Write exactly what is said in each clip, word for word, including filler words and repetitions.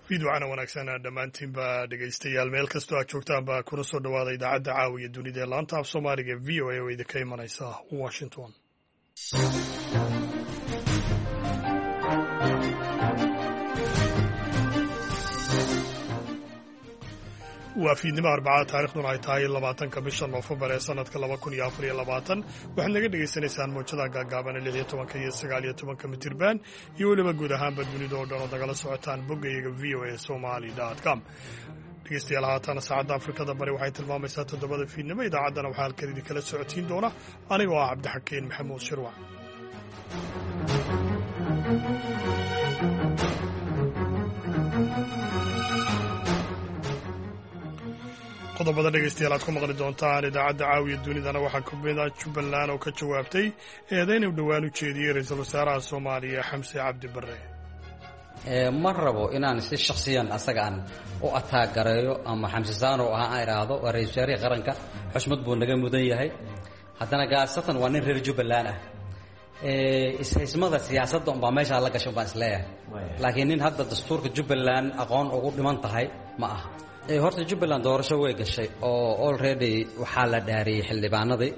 fiidwacana wanaagsan dhammaantiinba dhegaystayaal meel kastoo aad joogtaanba kuna soo dhawaada idaacadda caawiya dunida ee laanta af soomaaliga e v o a oo idinka imanaysa washington. waa fiidnimo arbacada taarikhduna ay tahay labaatanka bisha noofembar ee sanadka laba kun iyo afar iyo labaatan waxaad naga dhegaysanaysaan mawjadaha gaagaaban ee lix iyo tobanka iyo sagaal iyo tobanka mitirban iyo weliba guud ahaanba dunida oo dhan oo nagala socotaan boggayaga v o a somali dot com. dhegeystayaal haataana saacadda afrikada bari waxay tilmaamaysaa toddobada fiidnimo. idaacaddana waxaa halkan idinkala socotiin doona anigoo ah cabdixakiin maxamuud shirwac. qodobada dhegaystayaal aad ku maqli doontaan idaacadda caawiya dunidana waxaa ka mid ah jubbaland oo ka jawaabtay eedayn uu dhowaan u jeediyey ra-iisul wasaaraha soomaaliya xamse cabdi barre. ma rabo inaan si shakhsiyan asaga aan u ataagareeyo ama xamse saano ahaa aan idhaahdo waa ra-isul wasaarihii qaranka, xushmad buu naga mudan yahay. haddana gaasatan waa nin reer jubbaland ah. ishaysmada siyaasadda unbaa meeshaa la gashay umbaan isleeyahay, laakiin nin hadda dastuurka jubbaland aqoon ugu dhiman tahay ma aha. horta jubbaland doorasho way gashay oo already waxaa la dhaariyey xildhibaanadii.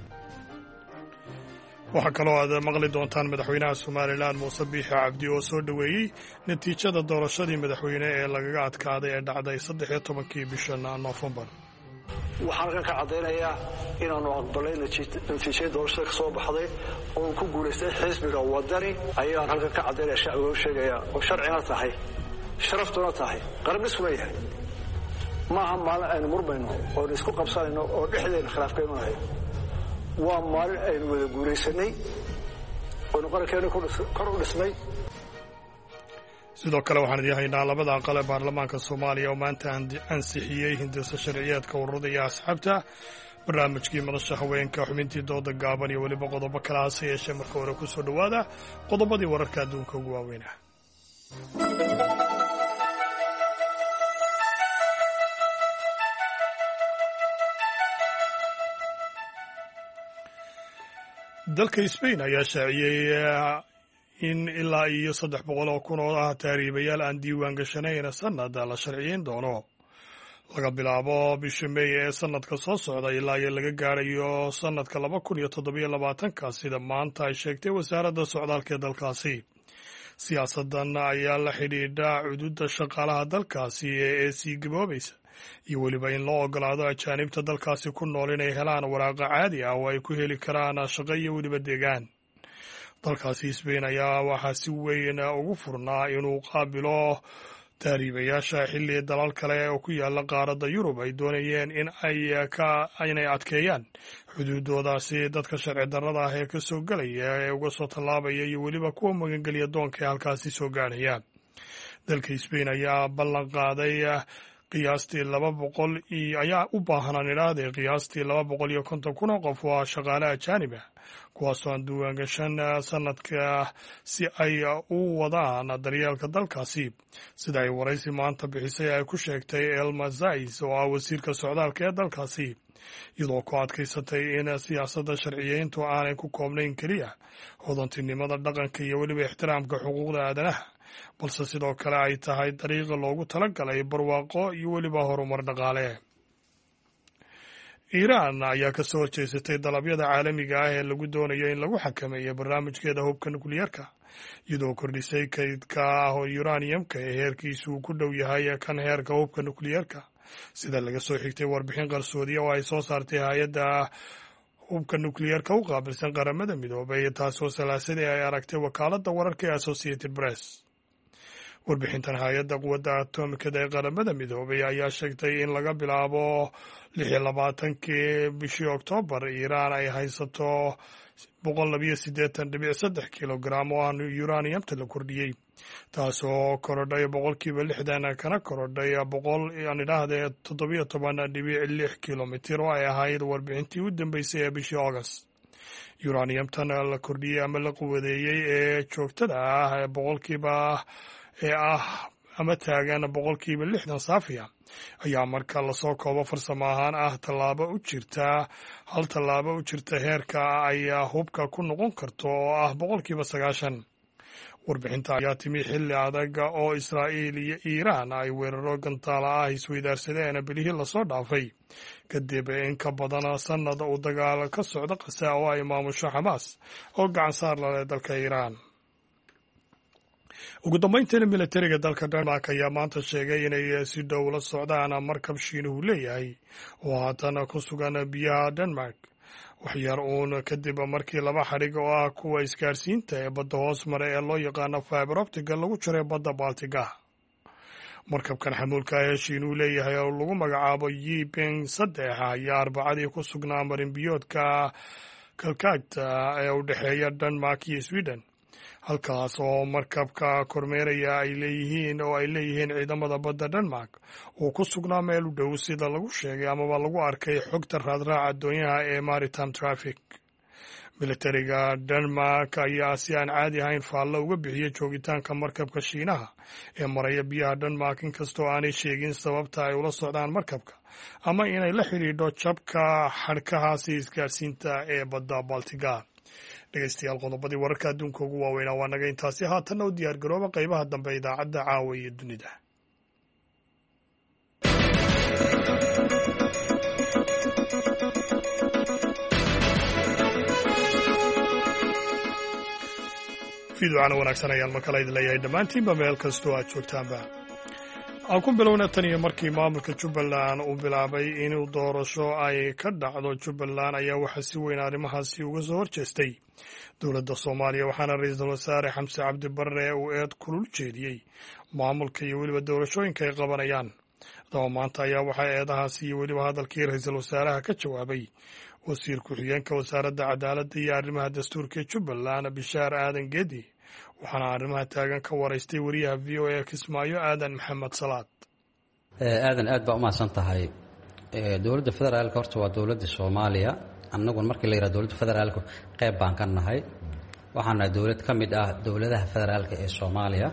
waxaa kaloo aad maqli doontaan madaxweynaha somalilan muuse biixi cabdi oo soo dhoweeyey natiijada doorashadii madaxweyne ee lagaga adkaaday ee dhacday saddex iyo tobankii bisha noofembar. waxaan halkan ka caddaynayaa inaannu aqbalay natiijada doorashada ka soo baxday oo ku guulaystay xisbiga wadani ayaan halkan ka caddaynaya shacbiga u sheegaya oo sharcina tahay sharaftuna tahay qarabisuna yahay. maaha maalin aynu murmayno oonu isku qabsanayno oo dhexdeena khilaaf ka imanayo. waa maalin aynu wada guulaysanay oonu qarankeena kor u dhisnay. sidoo kale waxaan idiin haynaa labada aqal ee baarlamaanka soomaaliya oo maanta ansixiyey hindisa sharciyeedka ururada iyo asxaabta, barnaamijkii madasha haweenka, xubintii dooda gaaban iyo weliba qodobo kale hase yeeshee marka hore ku soo dhowaada qodobadii wararka adduunka ugu waaweynah. dalka Spain ayaa shaaciyey in ilaa iyo saddex boqol oo kun oo ah taariibayaal aan diiwaan gashanayn sanad la sharciyeyn doono laga bilaabo bisha May ee sanadka soo socda ilaa iyo laga gaarayo sanadka laba kun iyo toddobiyo labaatanka sida maanta ay sheegtay wasaaradda socdaalka ee dalkaasi. siyaasadan ayaa la xidhiidha xuduudda shaqaalaha dalkaasi ee sii gaboobaysa iyo weliba in loo ogolaado ajaanibta dalkaasi ku nool inay helaan waraaqa caadi ah oo ay ku heli karaan shaqo iyo weliba deegaan. dalkaasi Spain ayaa waxaa si weyn ugu furnaa inuu qaabilo taariibayaasha xilli dalal kale oo ku yaala qaaradda Yurub ay doonayeen in ay ka inay adkeeyaan xuduudoodaasi dadka sharci darrada ah ee ka soo galaya ee uga soo tallaabaya iyo weliba kuwa magangelya doonka ee halkaasi soo gaarhaya. dalka Spain ayaa ballan qaaday qiyaastii laba boqol iyo ayaa u baahanaan idhaahday qiyaastii laba boqol iyo konton kun oo qof waa shaqaale ajaanib ah kuwaasoo aan diiwaan gashan sanadka si ay u wadaan daryeelka dalkaasi, sida ay waraysi maanta bixisay ay ku sheegtay Elma Zais oo ah wasiirka socdaalka ee dalkaasi, iyadoo ku adkaysatay in siyaasadda sharciyeyntu aanay ku koobnayn keliya hodantinimada dhaqanka iyo weliba ixtiraamka xuquuqda aadanaha, balse sidoo kale ay tahay dariiqa loogu talagalay barwaaqo iyo weliba horumar dhaqaale. iiraan ayaa ka soo horjeesatay dalabyada caalamiga ah ee lagu doonayo in lagu xakameeyo barnaamijkeeda hubka nukliyeerka, iyadoo kordhisay kaydka uraniumka ee heerkiisu uu ku dhow yahay kan heerka hubka nukliyeerka, sida laga soo xigtay warbixin qarsoodiya oo ay soo saartay hay-adda hubka nukliyeerka u qaabilsan qaramada midoobay, taasoo salaasadii ay aragtay wakaaladda wararka ee Associated Press. warbixintan hay-adda quwadda atomikada ee qaramada midoobay ayaa sheegtay in laga bilaabo lix iyo labaatankii bishii oktoobar iiraan ay haysato boqol labiyo siddeetan dhibic saddex kilogram oo aan uraniumta la kordhiyey, taasoo korodhay boqolkiiba lixdan kana korodhay boqol aan idhaahdee toddobiyo toban dhibic lix kilomitir oo ay ahayd warbixintii u dambeysay ee bishii August. uraniumtan la kordhiyey ama la quwadeeyey ee joogtada ah ee boqolkiiba ee ah ama taagan boqolkiiba lixdan saafiya ayaa marka lasoo koobo farsamo ahaan ah tallaabo u jirta hal tallaabo u jirta heerka ay hubka ku noqon karto oo ah boqolkiiba sagaashan. warbixinta ayaa timi xilli adag oo Israa'iil iyo Iiraan ay weeraro gantaala ah isweydaarsadeen bilihii lasoo dhaafay kadib in ka badan sannad uu dagaal ka socda Gaza oo ay maamusho Xamaas oo gacan saar la leh dalka Iiraan. ugu dambayntiina militariga dalka Denmark ayaa maanta sheegay inay si dhow la socdaan markab Shiinuhu leeyahay oo haatan ku sugan biyaha Denmark waxyar uun kadib markii laba xadhig oo ah kuwa isgaarsiinta ee badda hoos mare ee loo yaqaano fiber optiga lagu jiray badda Baltiga. markabkan xamuulka ee Shiinuhu leeyahay oo lagu magacaabo Yiping saddex ayaa arbacadii ku sugnaa marinbiyoodka Kalkaagta ee u dhexeeya Denmark iyo Sweden, halkaas oo markabka kormeeraya ay leeyihiin oo ay leeyihiin ciidamada badda Denmark uu ku sugnaa meel u dhow sida lagu sheegay amaba lagu arkay xogta raadraaca doonyaha ee maritime traffic. militariga Denmark ayaa si aan caadi ahayn faallo uga bixiyay joogitaanka markabka Shiinaha ee maraya biyaha Denmark, inkastoo aanay sheegin sababta ay ula socdaan markabka ama inay la xidhiidho jabka xadhkahaasi isgaarsiinta ee badda Baltiga. dhegeystayaal, qodobadii wararka adduunka ugu waaweynaa waa naga intaasi. haatanna u diyaar garooba qaybaha dambe idaacadda caawa iyo dunida. fiidocana wanaagsan ayaan markale idin leeyahay dhammaantiinba meel kastoo aad joogtaanba. aan ku bilowna tan iyo markii maamulka Jubbaland uu bilaabay inuu doorasho ay ka dhacdo Jubbaland ayaa waxaa si weyn arrimahaasi uga soo horjeestay dowladda Soomaaliya, waxaana ra-iisul wasaare Xamse Cabdi Barre uu eed kulul jeediyey maamulka iyo weliba doorashooyinka ay qabanayaan. haddaba maanta ayaa waxaa eedahaasi iyo weliba hadalkii ra-iisul wasaaraha ka jawaabay wasiir ku-xigeenka wasaaradda cadaaladda iyo arrimaha dastuurka ee Jubbaland Bishaar Aadan Geedi, waxaana arrimaha taagan ka waraystay wariyaha V O A Kismaayo Aadan Maxamed Salaad. aadan aad baa u mahadsan tahay. dowladda federaalka horta waa dowladda Soomaaliya. annaguna markii la yidhaha dowladda federaalka qayb baan ka nahay. waxaan nahay dowlad ka mid ah dowladaha federaalka ee Soomaaliya.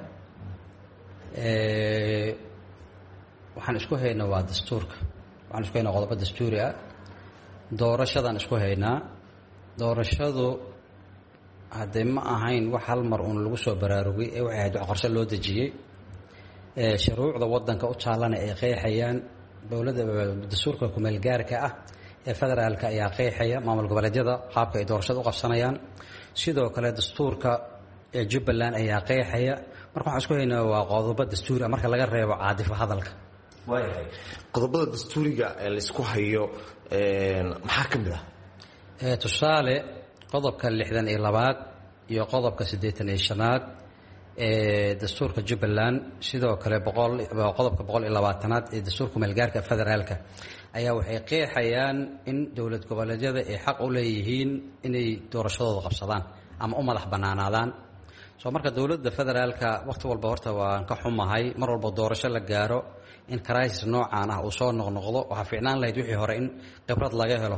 waxaan isku haynaa waa dastuurka. waxaan isku haynaa qodobo dastuuri ah. doorashadaan isku haynaa. doorashadu haddee ma ahayn wax hal mar uun lagu soo baraarugay ee waxay ahayd wax qorshe loo dejiyey. shuruucda waddanka u taallana ay qeexayaan. dowladda dastuurka ku-meelgaarka ah ee federaalka ayaa qeexaya maamul goboleedyada qaabka ay doorashada u qabsanayaan. sidoo kale dastuurka ee Jubbaland ayaa qeexaya. marka waxaan isku haynaa waa qodobo dastuuri ah marka laga reebo caadifo hadalka. waayahay qodobada dastuuriga ee la isku hayo maxaa ka mid ah? tusaale qodobka lixdan iyo labaad iyo qodobka siddeetan iyo shanaad ee dastuurka Jubbaland, sidoo kale boqol qodobka boqol iyo labaatanaad ee dastuurka meelgaarka federaalka ayaa waxay qeexayaan in dowlad goboleedyada ay xaq u leeyihiin inay doorashadooda qabsadaan ama u madax bannaanaadaan. soo marka dowladda federaalka waqti walba horta waan ka xumahay mar walba doorasho la gaaro in crisis noocaan ah uu soo noqnoqdo. waxaa fiicnaan lahayd wixii hore in khibrad laga helo.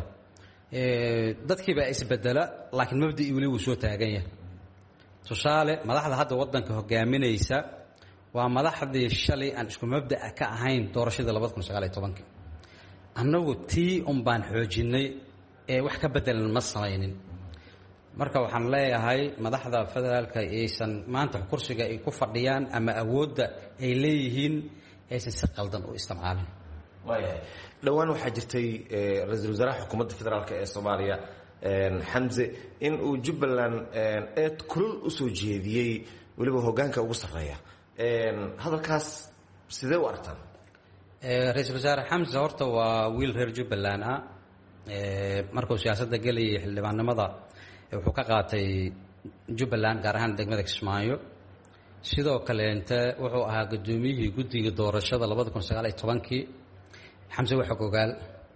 dadkii baa isbedela laakiin mabdii weli wuu soo taagan yahay. tusaale madaxda hadda waddanka hogaaminaysa waa madaxdii shalay aan isku mabda'a ka ahayn doorashadii labada kun sagaal iyo tobankii. annagu tii un baan xoojinay ee wax ka bedelan ma samaynin. marka waxaan leeyahay madaxda federaalka aysan maanta kursiga ay ku fadhiyaan ama awoodda ay leeyihiin aysan si qaldan u isticmaalin. waayahay dhowaan waxaa jirtay ra-iisul wasaaraha xukuumadda federaalka ee Soomaaliya Xamse in uu Jubbaland eed kulul u soo jeediyey weliba hoggaanka ugu sarreeya. hadalkaas sidee u aragtaan? ra-iisul wasaare Xamse horta waa wiil reer Jubbaland ah. markuu siyaasadda gelayay xildhibaannimada wuxuu ka qaatay Jubbaland gaar ahaan degmada Kismaayo. sidoo kaleente wuxuu ahaa gudoomiyihii guddiga doorashada labada kun sagaal iyo tobankii. Xamse waxa ogaal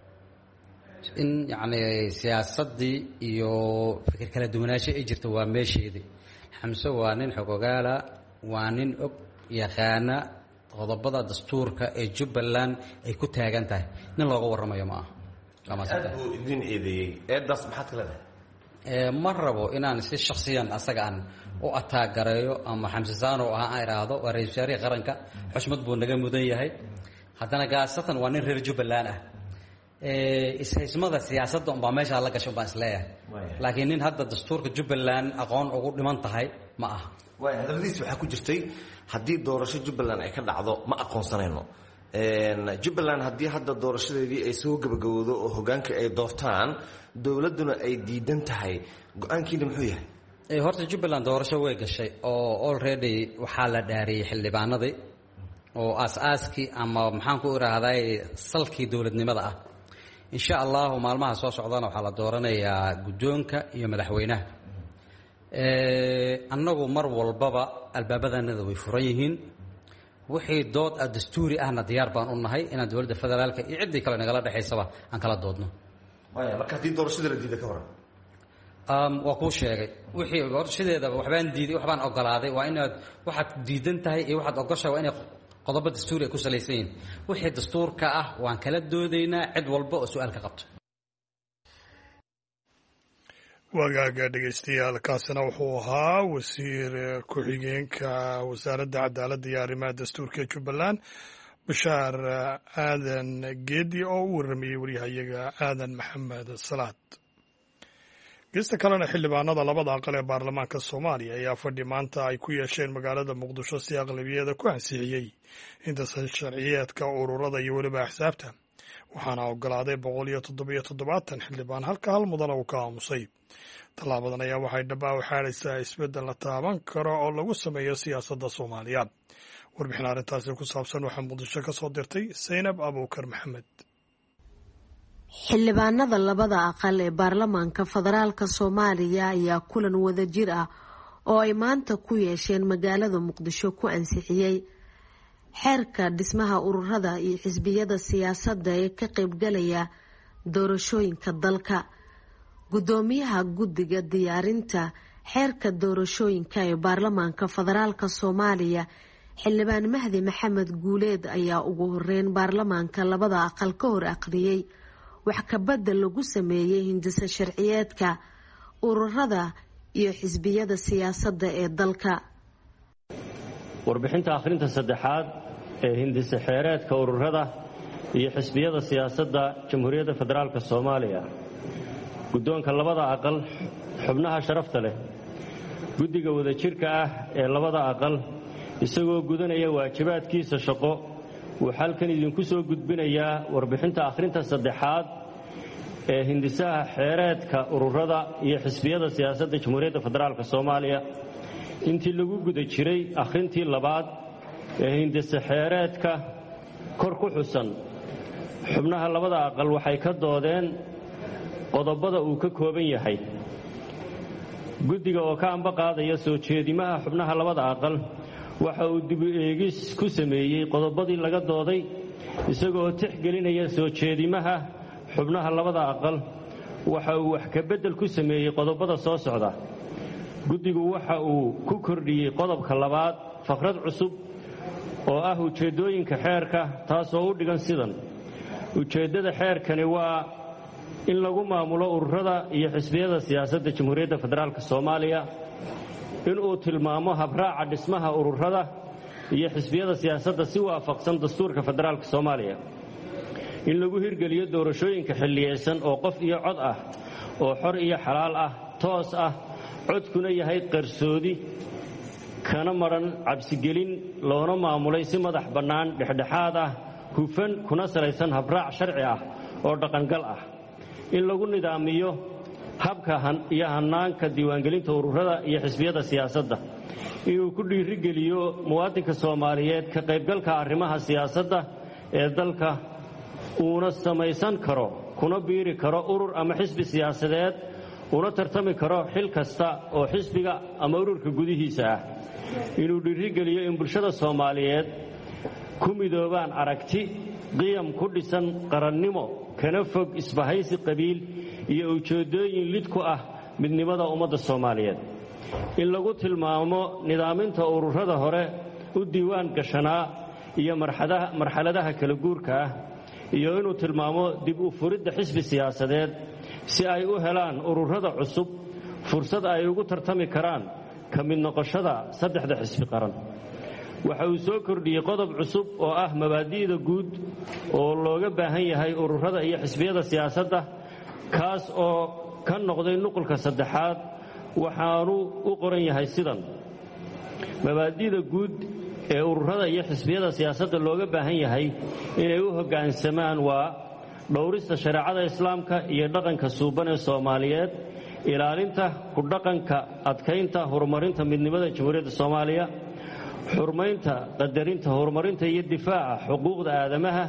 in yacni siyaasaddii iyo fikir kala duwanaansho ay jirta waa meesheedii. Xamse waa nin xog ogaala, waa nin og yaqaana qodobada dastuurka ee Jubbaland ay ku taagan tahay. nin looga warramayo ma aha. aad buu idin eedeeyey. eedaas maxaad ka leedahay? ma rabo inaan si shakhsiyan asaga aan u ataagareeyo ama Xamse Saano ah aan iraahdo waa ra-iisul wasaaraha qaranka xushmad buu naga mudan yahay. haddana gaasatan waa nin reer Jubbaland ah. ishaysmada siyaasadda unbaa meesha la gasho baan isleeyahay. laakiin nin hadda dastuurka Jubbaland aqoon ugu dhiman tahay ma aha. waay hadaladiis waxaa ku jirtay haddii doorasho Jubbaland ay ka dhacdo ma aqoonsanayno Jubbaland haddii hadda doorashadeedii ay soo gabagabowdo oo hogaanka ay doortaan dawladuna ay diidan tahay go'aankiina muxuu yahay ee horta Jubbaland doorasho way gashay oo already waxaa la dhaariyay xildhibaanadii oo aas-aaskii ama maxaan ku iraahday salkii dawladnimada ah insha Allah maalmaha soo socdana waxaa la dooranayaa guddoonka iyo madaxweynaha ee annagu mar walbaba albaabadanada way furan yihiin wixii dood dastuuri ahna diyaar baan u nahay inaan dawladda federaalka iyo cidii kale nagala dhaxaysaba aan kala doodno waaya marka hadii doorashada la diiday ka waran um waa ku sheegay wixii doorashadeeda waxbaan diiday waxbaan ogolaaday waa inaad waxaad diidan tahay iyo waxaad ogoshaa waa inay qodobo dastuuri ku salaysan yihiin wixii dastuurka ah waan kala doodaynaa cid walba oo su'aal ka qabto wagaaga dhegeystayaal kaasina wuxuu ahaa wasiir ku-xigeenka wasaaradda cadaaladda iyo arrimaha dastuurka ee Jubbaland Bashaar Aadan Geedi oo u warramayay wariyahayaga Aadan Maxamed Salaad geesta kalena xildhibaanada labada aqal ee baarlamaanka Soomaaliya ayaa fadhi maanta ay ku yeesheen magaalada Muqdisho si aqlabiyada ku ansixiyay inta sharciyeedka ururada iyo waliba axsaabta waxaana ogolaaday boqol iyo toddoba iyo toddobaatan xildhibaan halka hal mudan uu ka aamusay talaabadan ayaa waxay dhab u xaaraysaa isbeddel la taaban karo oo lagu sameeyo siyaasadda Soomaaliya warbixin arrintaasi ku saabsan waxaa Muqdisho ka soo dirtay Zainab Abuukar Maxamed xildhibaanada labada aqal ee baarlamaanka federaalka Soomaaliya ayaa kulan wada jir ah oo ay maanta ku yeesheen magaalada Muqdisho ku ansixiyay xeerka dhismaha ururada iyo xisbiyada siyaasadda ee ka qayb galaya doorashooyinka dalka gudoomiyaha guddiga diyaarinta xeerka doorashooyinka ee baarlamaanka federaalka Soomaaliya xildhibaan Mahdi Maxamed Guuleed ayaa ugu horeyn baarlamaanka labada aqal ka hor aqriyay wax ka bedel lagu sameeyay hindisa sharciyeedka ururada iyo xisbiyada siyaasadda ee dalka warbixinta akhrinta saddexaad ee hindisa xeereedka ururada iyo xisbiyada siyaasadda Jamhuuriyadda Federaalka Soomaaliya guddoonka labada aqal xubnaha sharafta leh guddiga wadajirka ah ee labada aqal isagoo gudanaya waajibaadkiisa shaqo uu halkan idinku soo gudbinayaa warbixinta akhrinta saddexaad ee hindisaha xeereedka ururada iyo xisbiyada siyaasadda Jamhuuriyadda Federaalka Soomaaliya intii lagu guda jiray akhrintii labaad ee hindisa xeereedka kor ku xusan xubnaha labada aqal waxay ka doodeen qodobada uu ka kooban yahay guddiga oo ka amba qaadaya soo jeedimaha xubnaha labada aqal waxa uu dib u eegis ku sameeyay qodobadii laga dooday isagoo tixgelinaya soo jeedimaha xubnaha labada aqal waxa uu wax ka bedel ku sameeyay qodobada soo socda guddigu waxa uu ku kordhiyay qodobka labaad faqrad cusub oo ah ujeedooyinka xeerka taasoo u dhigan sidan ujeedada xeerkani waa in lagu maamulo ururada iyo xisbiyada siyaasadda Jamhuuriyadda Federaalka Soomaaliya in uu tilmaamo habraaca dhismaha ururada iyo xisbiyada siyaasadda si waafaqsan dastuurka federaalka Soomaaliya in lagu hirgeliyo doorashooyinka xilliyeysan oo qof iyo cod ah oo xor iyo xalaal ah toos ah codkuna yahay qarsoodi kana maran cabsigelin loona maamulay si madax bannaan dhexdhexaad ah hufan kuna salaysan habraac sharci ah oo dhaqangal ah in lagu nidaamiyo habka iyo hanaanka diiwaangelinta ururada iyo xisbiyada siyaasadda inuu ku dhiirigeliyo muwaadinka Soomaaliyeed ka qaybgalka arrimaha siyaasadda ee dalka uuna samaysan karo kuna biiri karo urur ama xisbi siyaasadeed una tartami karo xil kasta oo xisbiga ama ururka gudihiisa ah inuu dhiirigeliyo in bulshada Soomaaliyeed ku midoobaan aragti qiyam ku dhisan qarannimo kana fog isbahaysi qabiil iyo ujeedooyin lid ku ah midnimada ummadda Soomaaliyeed in lagu tilmaamo nidaaminta ururada hore u diiwaan gashanaa iyo marxaladaha marxaladaha kala guurka ah iyo inuu tilmaamo dib u furidda xisbi siyaasadeed si ay u helaan ururada cusub fursad ay ugu tartami karaan ka mid noqoshada saddexda xisbi qaran waxa uu soo kordhiyay qodob cusub oo ah mabaadi'da guud oo looga baahan yahay ururada iyo xisbiyada siyaasadda kaas oo ka noqday nuqulka saddexaad waxaanu u qoran yahay sidan mabaadi'da guud ee ururada iyo xisbiyada siyaasadda looga baahan yahay inay u hoggaansamaan waa dhowrista shareecada islaamka iyo dhaqanka suuban ee Soomaaliyeed, ilaalinta ku dhaqanka adkaynta horumarinta midnimada Jamhuuriyadda Soomaaliya, xurmaynta qadarinta horumarinta iyo difaaca xuquuqda aadamaha.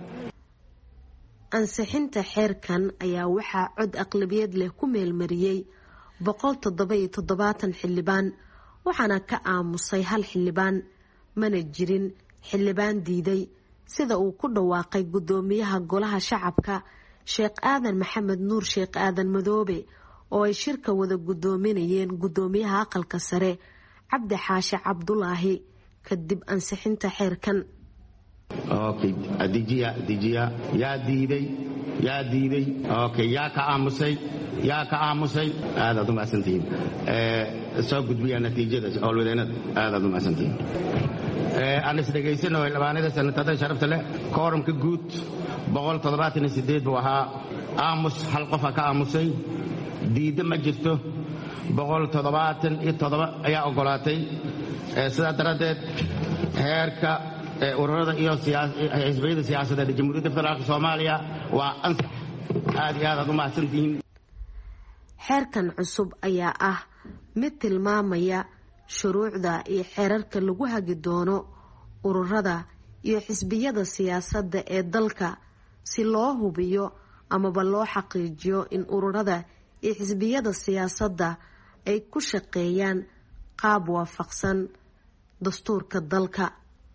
ansixinta xeerkan ayaa waxaa cod aqlabiyad leh ku meelmariyey boqol toddoba iyo toddobaatan xildhibaan, waxaana ka aamusay hal xildhibaan, mana jirin xildhibaan diiday, sida uu ku dhawaaqay gudoomiyaha golaha shacabka Sheekh Aadan Maxamed Nuur Sheekh Aadan Madoobe oo ay shirka wada gudoominayeen gudoomiyaha aqalka sare Cabdi Xaashi Cabdulaahi kadib ansixinta xeerkan. okay adijiya adijiya yaa diiday yaa diiday okay yaa ka aamusay yaa ka aamusay aad aad u mahadsantihiin ee soo gudbiya natiijada howlwadeennada aad aad u mahadsantihiin ee aan is dhageysano xildhibaanada senatada sharafta leh kooramka guud boqol toddobaatan iyo siddeed buu ahaa aamus hal qof ka aamusay diida ma jirto boqol toddobaatan iyo toddoba ayaa ogolaatay ee sidaa daradeed heerka ururada iyo xisbiyada siyaasadeed ee Jamhuuriyadda Federaalka Soomaaliya waa ansax aad iyo aad u mahadsantihiin. xeerkan cusub ayaa ah mid tilmaamaya shuruucda iyo xeerarka lagu hagi doono ururada iyo xisbiyada siyaasadda ee dalka si loo hubiyo amaba loo xaqiijiyo in ururada iyo xisbiyada siyaasadda ay ku shaqeeyaan qaab waafaqsan dastuurka dalka.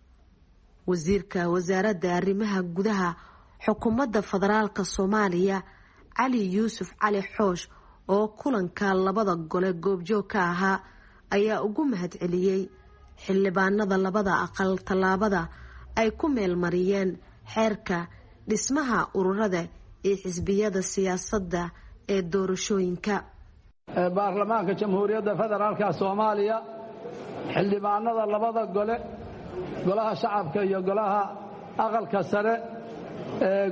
wasiirka wasaaradda arrimaha gudaha xukuumadda federaalka Soomaaliya Cali Yuusuf Cali Xoosh oo kulanka labada gole goobjoog ka ahaa ayaa ugu mahadceliyey xildhibaanada labada aqal tallaabada ay ku meelmariyeen xeerka dhismaha ururada iyo xisbiyada siyaasadda ee doorashooyinka. baarlamaanka Jamhuuriyadda Federaalka Soomaaliya xildhibaanada labada gole golaha shacabka iyo golaha aqalka sare ee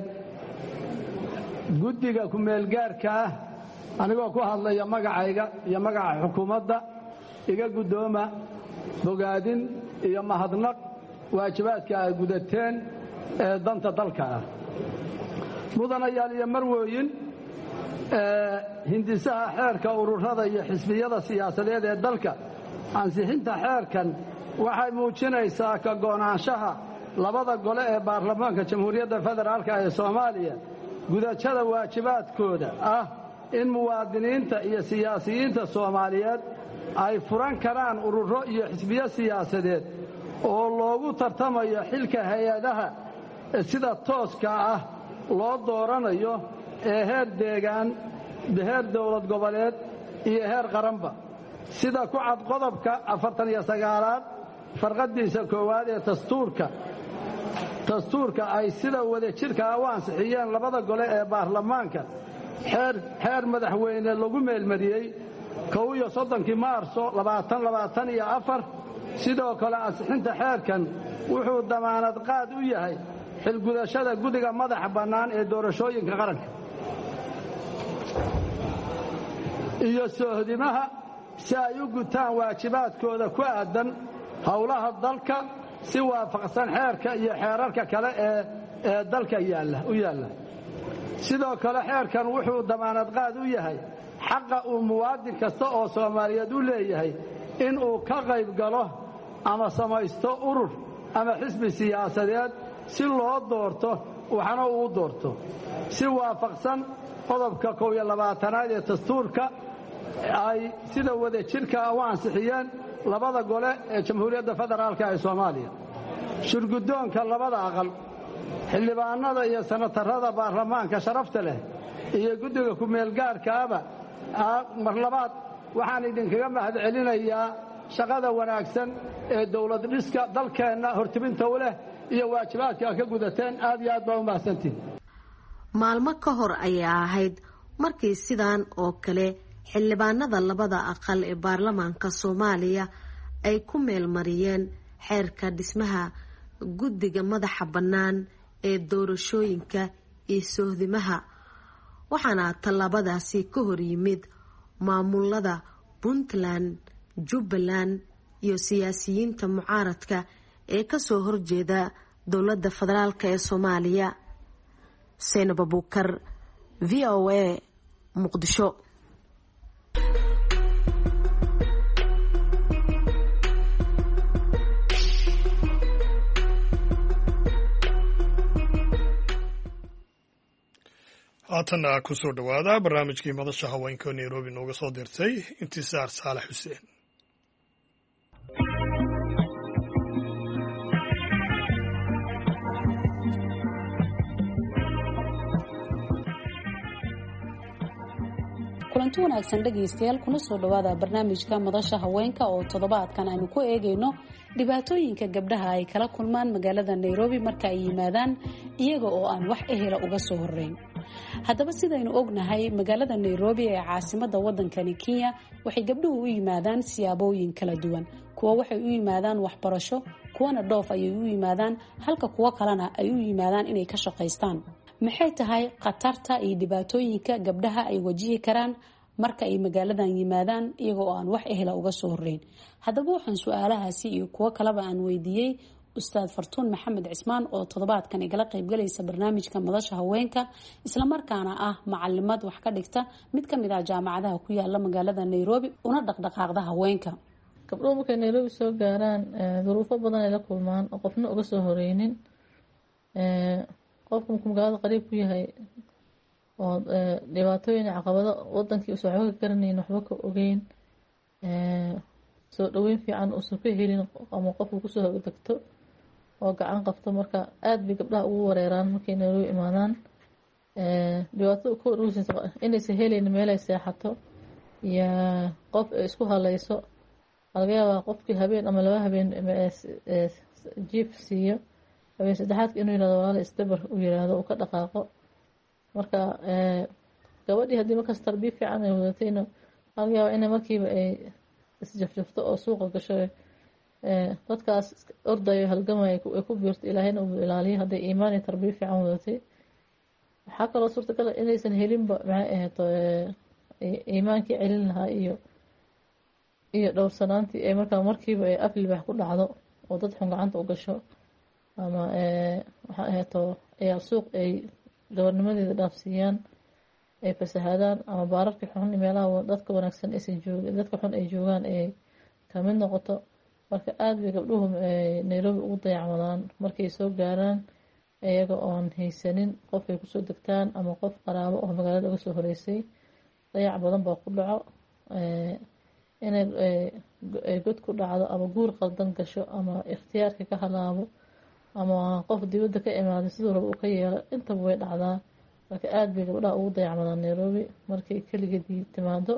guddiga ku meelgaarka ah anigoo ku hadlaya magacayga iyo magaca xukuumadda iga gudooma bogaadin iyo mahadnaq waajibaadka ay gudateen ee danta dalka ah. mudanayaal iyo marwooyin hindisaha xeerka ururada iyo xisbiyada siyaasadeed ee dalka ansixinta xeerkan waxay muujinaysaa ka go'naanshaha labada gole ee baarlamaanka Jamhuuriyadda Federaalka ee Soomaaliya gudashada waajibaadkooda ah in muwaadiniinta iyo siyaasiyiinta Soomaaliyeed ay furan karaan ururo iyo xisbiyo siyaasadeed oo loogu tartamayo xilka hay'adaha sida tooska ah loo dooranayo ee heer deegaan, heer dowlad goboleed iyo heer qaranba sida ku cad qodobka afartan iyo sagaalaad farqadiisa koowaad ee dastuurka dastuurka ay sida wada jirka u ansixiyeen labada gole ee baarlamaanka xeer xeer madaxweyne lagu meelmariyey kow iyo soddonkii maarso labaatan labaatan iyo afar. sidoo kale ansixinta xeerkan wuxuu damaanad qaad u yahay xilgudashada guddiga madaxa bannaan ee doorashooyinka qaranka iyo soohdimaha si ay u gutaan waajibaadkooda ku aadan howlaha dalka si waafaqsan xeerka iyo xeerarka kale ee ee dalka yaalla u yaalla. sidoo kale xeerkan wuxuu damaanad qaad u yahay xaqa uu muwaadin kasta oo Soomaaliyeed u leeyahay in uu ka qayb galo ama samaysto urur ama xisbi siyaasadeed si loo doorto waxana uu doorto si waafaqsan qodobka kow iyo labaatanaad ee dastuurka ay sida wada jirka u ansixiyeen labada gole ee Jamhuuriyadda Federaalka ee Soomaaliya. shirgudoonka labada aqal xildhibaanada iyo senatarada baarlamaanka sharafta leh iyo guddiga ku meelgaarka ah mar labaad waxaan idinkaga mahadcelinayaa shaqada wanaagsan ee dawlad dhiska dalkeena hortibinta u leh iyo waajibaadka ka gudateen aad iyo aad baa u mahadsantiin. maalmo ka hor ayaa ahayd markii sidaan oo kale xildhibaanada labada aqal ee baarlamaanka Soomaaliya ay ku meelmariyeen xeerka dhismaha guddiga madaxa bannaan ee doorashooyinka iyo soohdimaha, waxaana tallaabadaasi ka hor yimid maamulada Puntland, Jubbaland iyo siyaasiyiinta mucaaradka ee kasoo horjeeda dowladda federaalk ee soomaaliya. Seynab Abuukar, v o a, Muqdisho. haatanna kusoo dhawaada barnaamijkii madasha haweenka Nairobi nooga soo dirtay Intisaar Saalax Xuseen. kulanti wanaagsan dhegaystayaal, kuna soo dhawaada barnaamijka madasha haweenka oo toddobaadkan aynu ku eegayno dhibaatooyinka gabdhaha ay kala kulmaan magaalada Nairobi marka ay yimaadaan iyaga oo aan wax ehela uga soo horeyn. haddaba sidaynu ognahay, magaalada Nairobi ee caasimadda waddankani Kenya waxay gabdhuhu u yimaadaan siyaabooyin kala duwan. kuwa waxay u yimaadaan waxbarasho, kuwana dhoof ayay u yimaadaan, halka kuwa kalena ay u yimaadaan inay ka shaqaystaan. maxay tahay khatarta iyo dhibaatooyinka gabdhaha ay wajihi karaan marka ay magaaladan yimaadaan iyaga oo aan wax ehela uga soo horeyn? haddaba waxaan su-aalahaasi iyo kuwo kaleba aan weydiiyey Ustaad Fartuun Maxamed Cismaan oo toddobaadkan igala qaybgalaysa barnaamijka madasha haweenka, isla markaana ah macalimad wax ka dhigta mid ka mid ah jaamacadaha ku yaala magaalada Nairobi una dhaqdhaqaaqda haweenka. gabdhuhu markay Nairobi soo gaaraan duruufo badan ay la kulmaan oo qofna uga soo horeynin. qofku markuu magaalada qariib ku yahay oo dhibaatooyin caqabado wadankii usoo xooga garanayn, waxba ka ogeyn, soo dhaweyn fiican uusan ka helin ama qofku kusoo hogdegto oo gacan qabto, marka aad bay gabdhaha ugu wareeraan markay Nairobi imaadaan. dhibaatada ku ururaysa inaysan helin meel ay seexato iyo qof ay isku halayso. laga yaabaa qofkii habeen ama laba habeen jiif siiyo, habeen saddexaadka inuu yirahdo walaal istabar uu yiraahdo uu ka dhaqaaqo. marka gabadhii haddii markaas tarbiya fiican ay wadatayna laga yaabaa inay markiiba ay isjafjafto oo suuqa gasho. dadkaas ordayo halgamaya ay ku biirto, ilaahayna uu ilaaliyo hadday iimaan iyo tarbiya fiican wadatay. waxaa kaloo suurtagal inaysan helinba maxay ahayto iimaankii celin lahaa iyo iyo dhowrsanaantii ay markaa markiiba ay aflibax ku dhacdo oo dad xun gacanta u gasho, ama waxaa ahayto ciyaar suuq ay gabarnimadeeda dhaafsiiyaan, ay fasahaadaan, ama baararka xun meelaha dadka wanaagsan aysan joogin, dadka xun ay joogaan ay kamid noqoto. marka aad bay gabdhuhu Nairobi ugu dayacmadaan markay soo gaaraan iyaga oon haysanin qof ay kusoo degtaan ama qof qaraabo oo magaalada uga soo horeysay. dayac badan baa ku dhaco, inay god ku dhacdo ama guur qaldan gasho ama ikhtiyaarka ka halaabo ama qof dibadda ka imaaday siduu rabo uu ka yeelo, intaba way dhacdaa. marka aad bay gabdhaha ugu dayacmadaan Nairobi markay keligeedii timaado.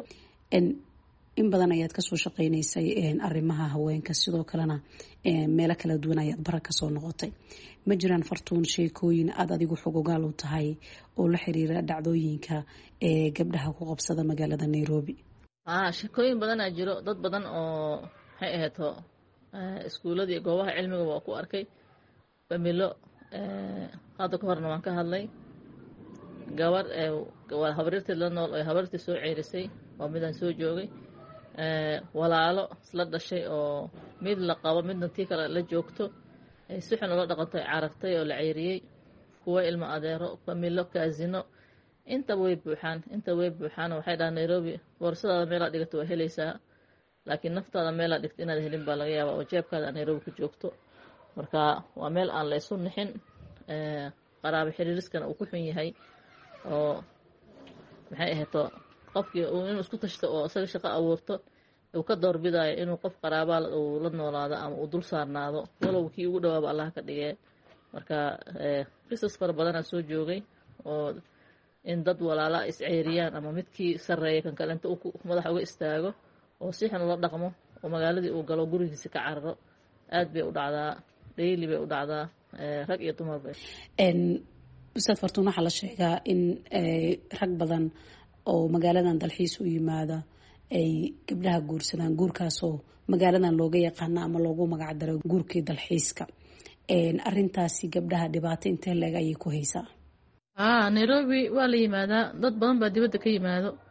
in badan ayaad kasoo shaqeynaysay arrimaha haweenka, sidoo kalena meelo kala duwan ayaad bara kasoo noqotay. ma jiraan Fartuun sheekooyin aad adigu xogogaal u tahay oo la xiriira dhacdooyinka ee gabdhaha ku qabsada magaalada Nairobi? ah sheekooyin badan aa jiro. dad badan oo maxay ahayto iskuuladii goobaha cilmiga waa ku arkay. familo hadda ka horna waan ka hadlay. gabar waa habaryarteed la nool oo habartii soo ceerisay oo midaan soo joogay. walaalo isla dhashay oo mid la qabo midna tii kale la joogto, si xun ula dhaqantay, carartay oo la ceyriyey. kuwa ilmo adeero, familo, kaasino, intaba way buuxaan inta way buuxaan waxay dhahaan Nairobi boorsadaada meelaad dhigato waa helaysaa, laakiin naftaada meelaad dhigto inaad helin baa laga yaabaa oo jeebkaada Nairobi ku joogto. marka waa meel aan la isu nixin, qaraabo xiriiriskana uu ku xun yahay oo maxay ahayto qofkii inuu isku tashto oo isaga shaqo abuurto uu ka doorbidayo inuu qof qaraabaa uu la noolaado ama uu dul saarnaado, walow kii ugu dhawaaba Allah ka dhigee. marka qisas fara badanaa soo joogay oo in dad walaala is ceyriyaan ama midkii sarreeya kan kale inta uu madaxa uga istaago oo si xun ula dhaqmo oo magaaladii uu galo gurigiisa ka cararo. aad bay u dhacdaa, daily bay u dhacdaa, rag iyo dumarba. Ustaad Fartuun, waxaa la sheegaa in rag badan oo magaaladan dalxiis u yimaada ay gabdhaha guursadaan, guurkaasoo magaaladan looga yaqaana ama loogu magac daro guurkii dalxiiska. arintaasi gabdhaha dhibaato intee leeg ayay ku haysaa? ah Nairobi waa la yimaadaa, dad badan baa dibadda ka yimaado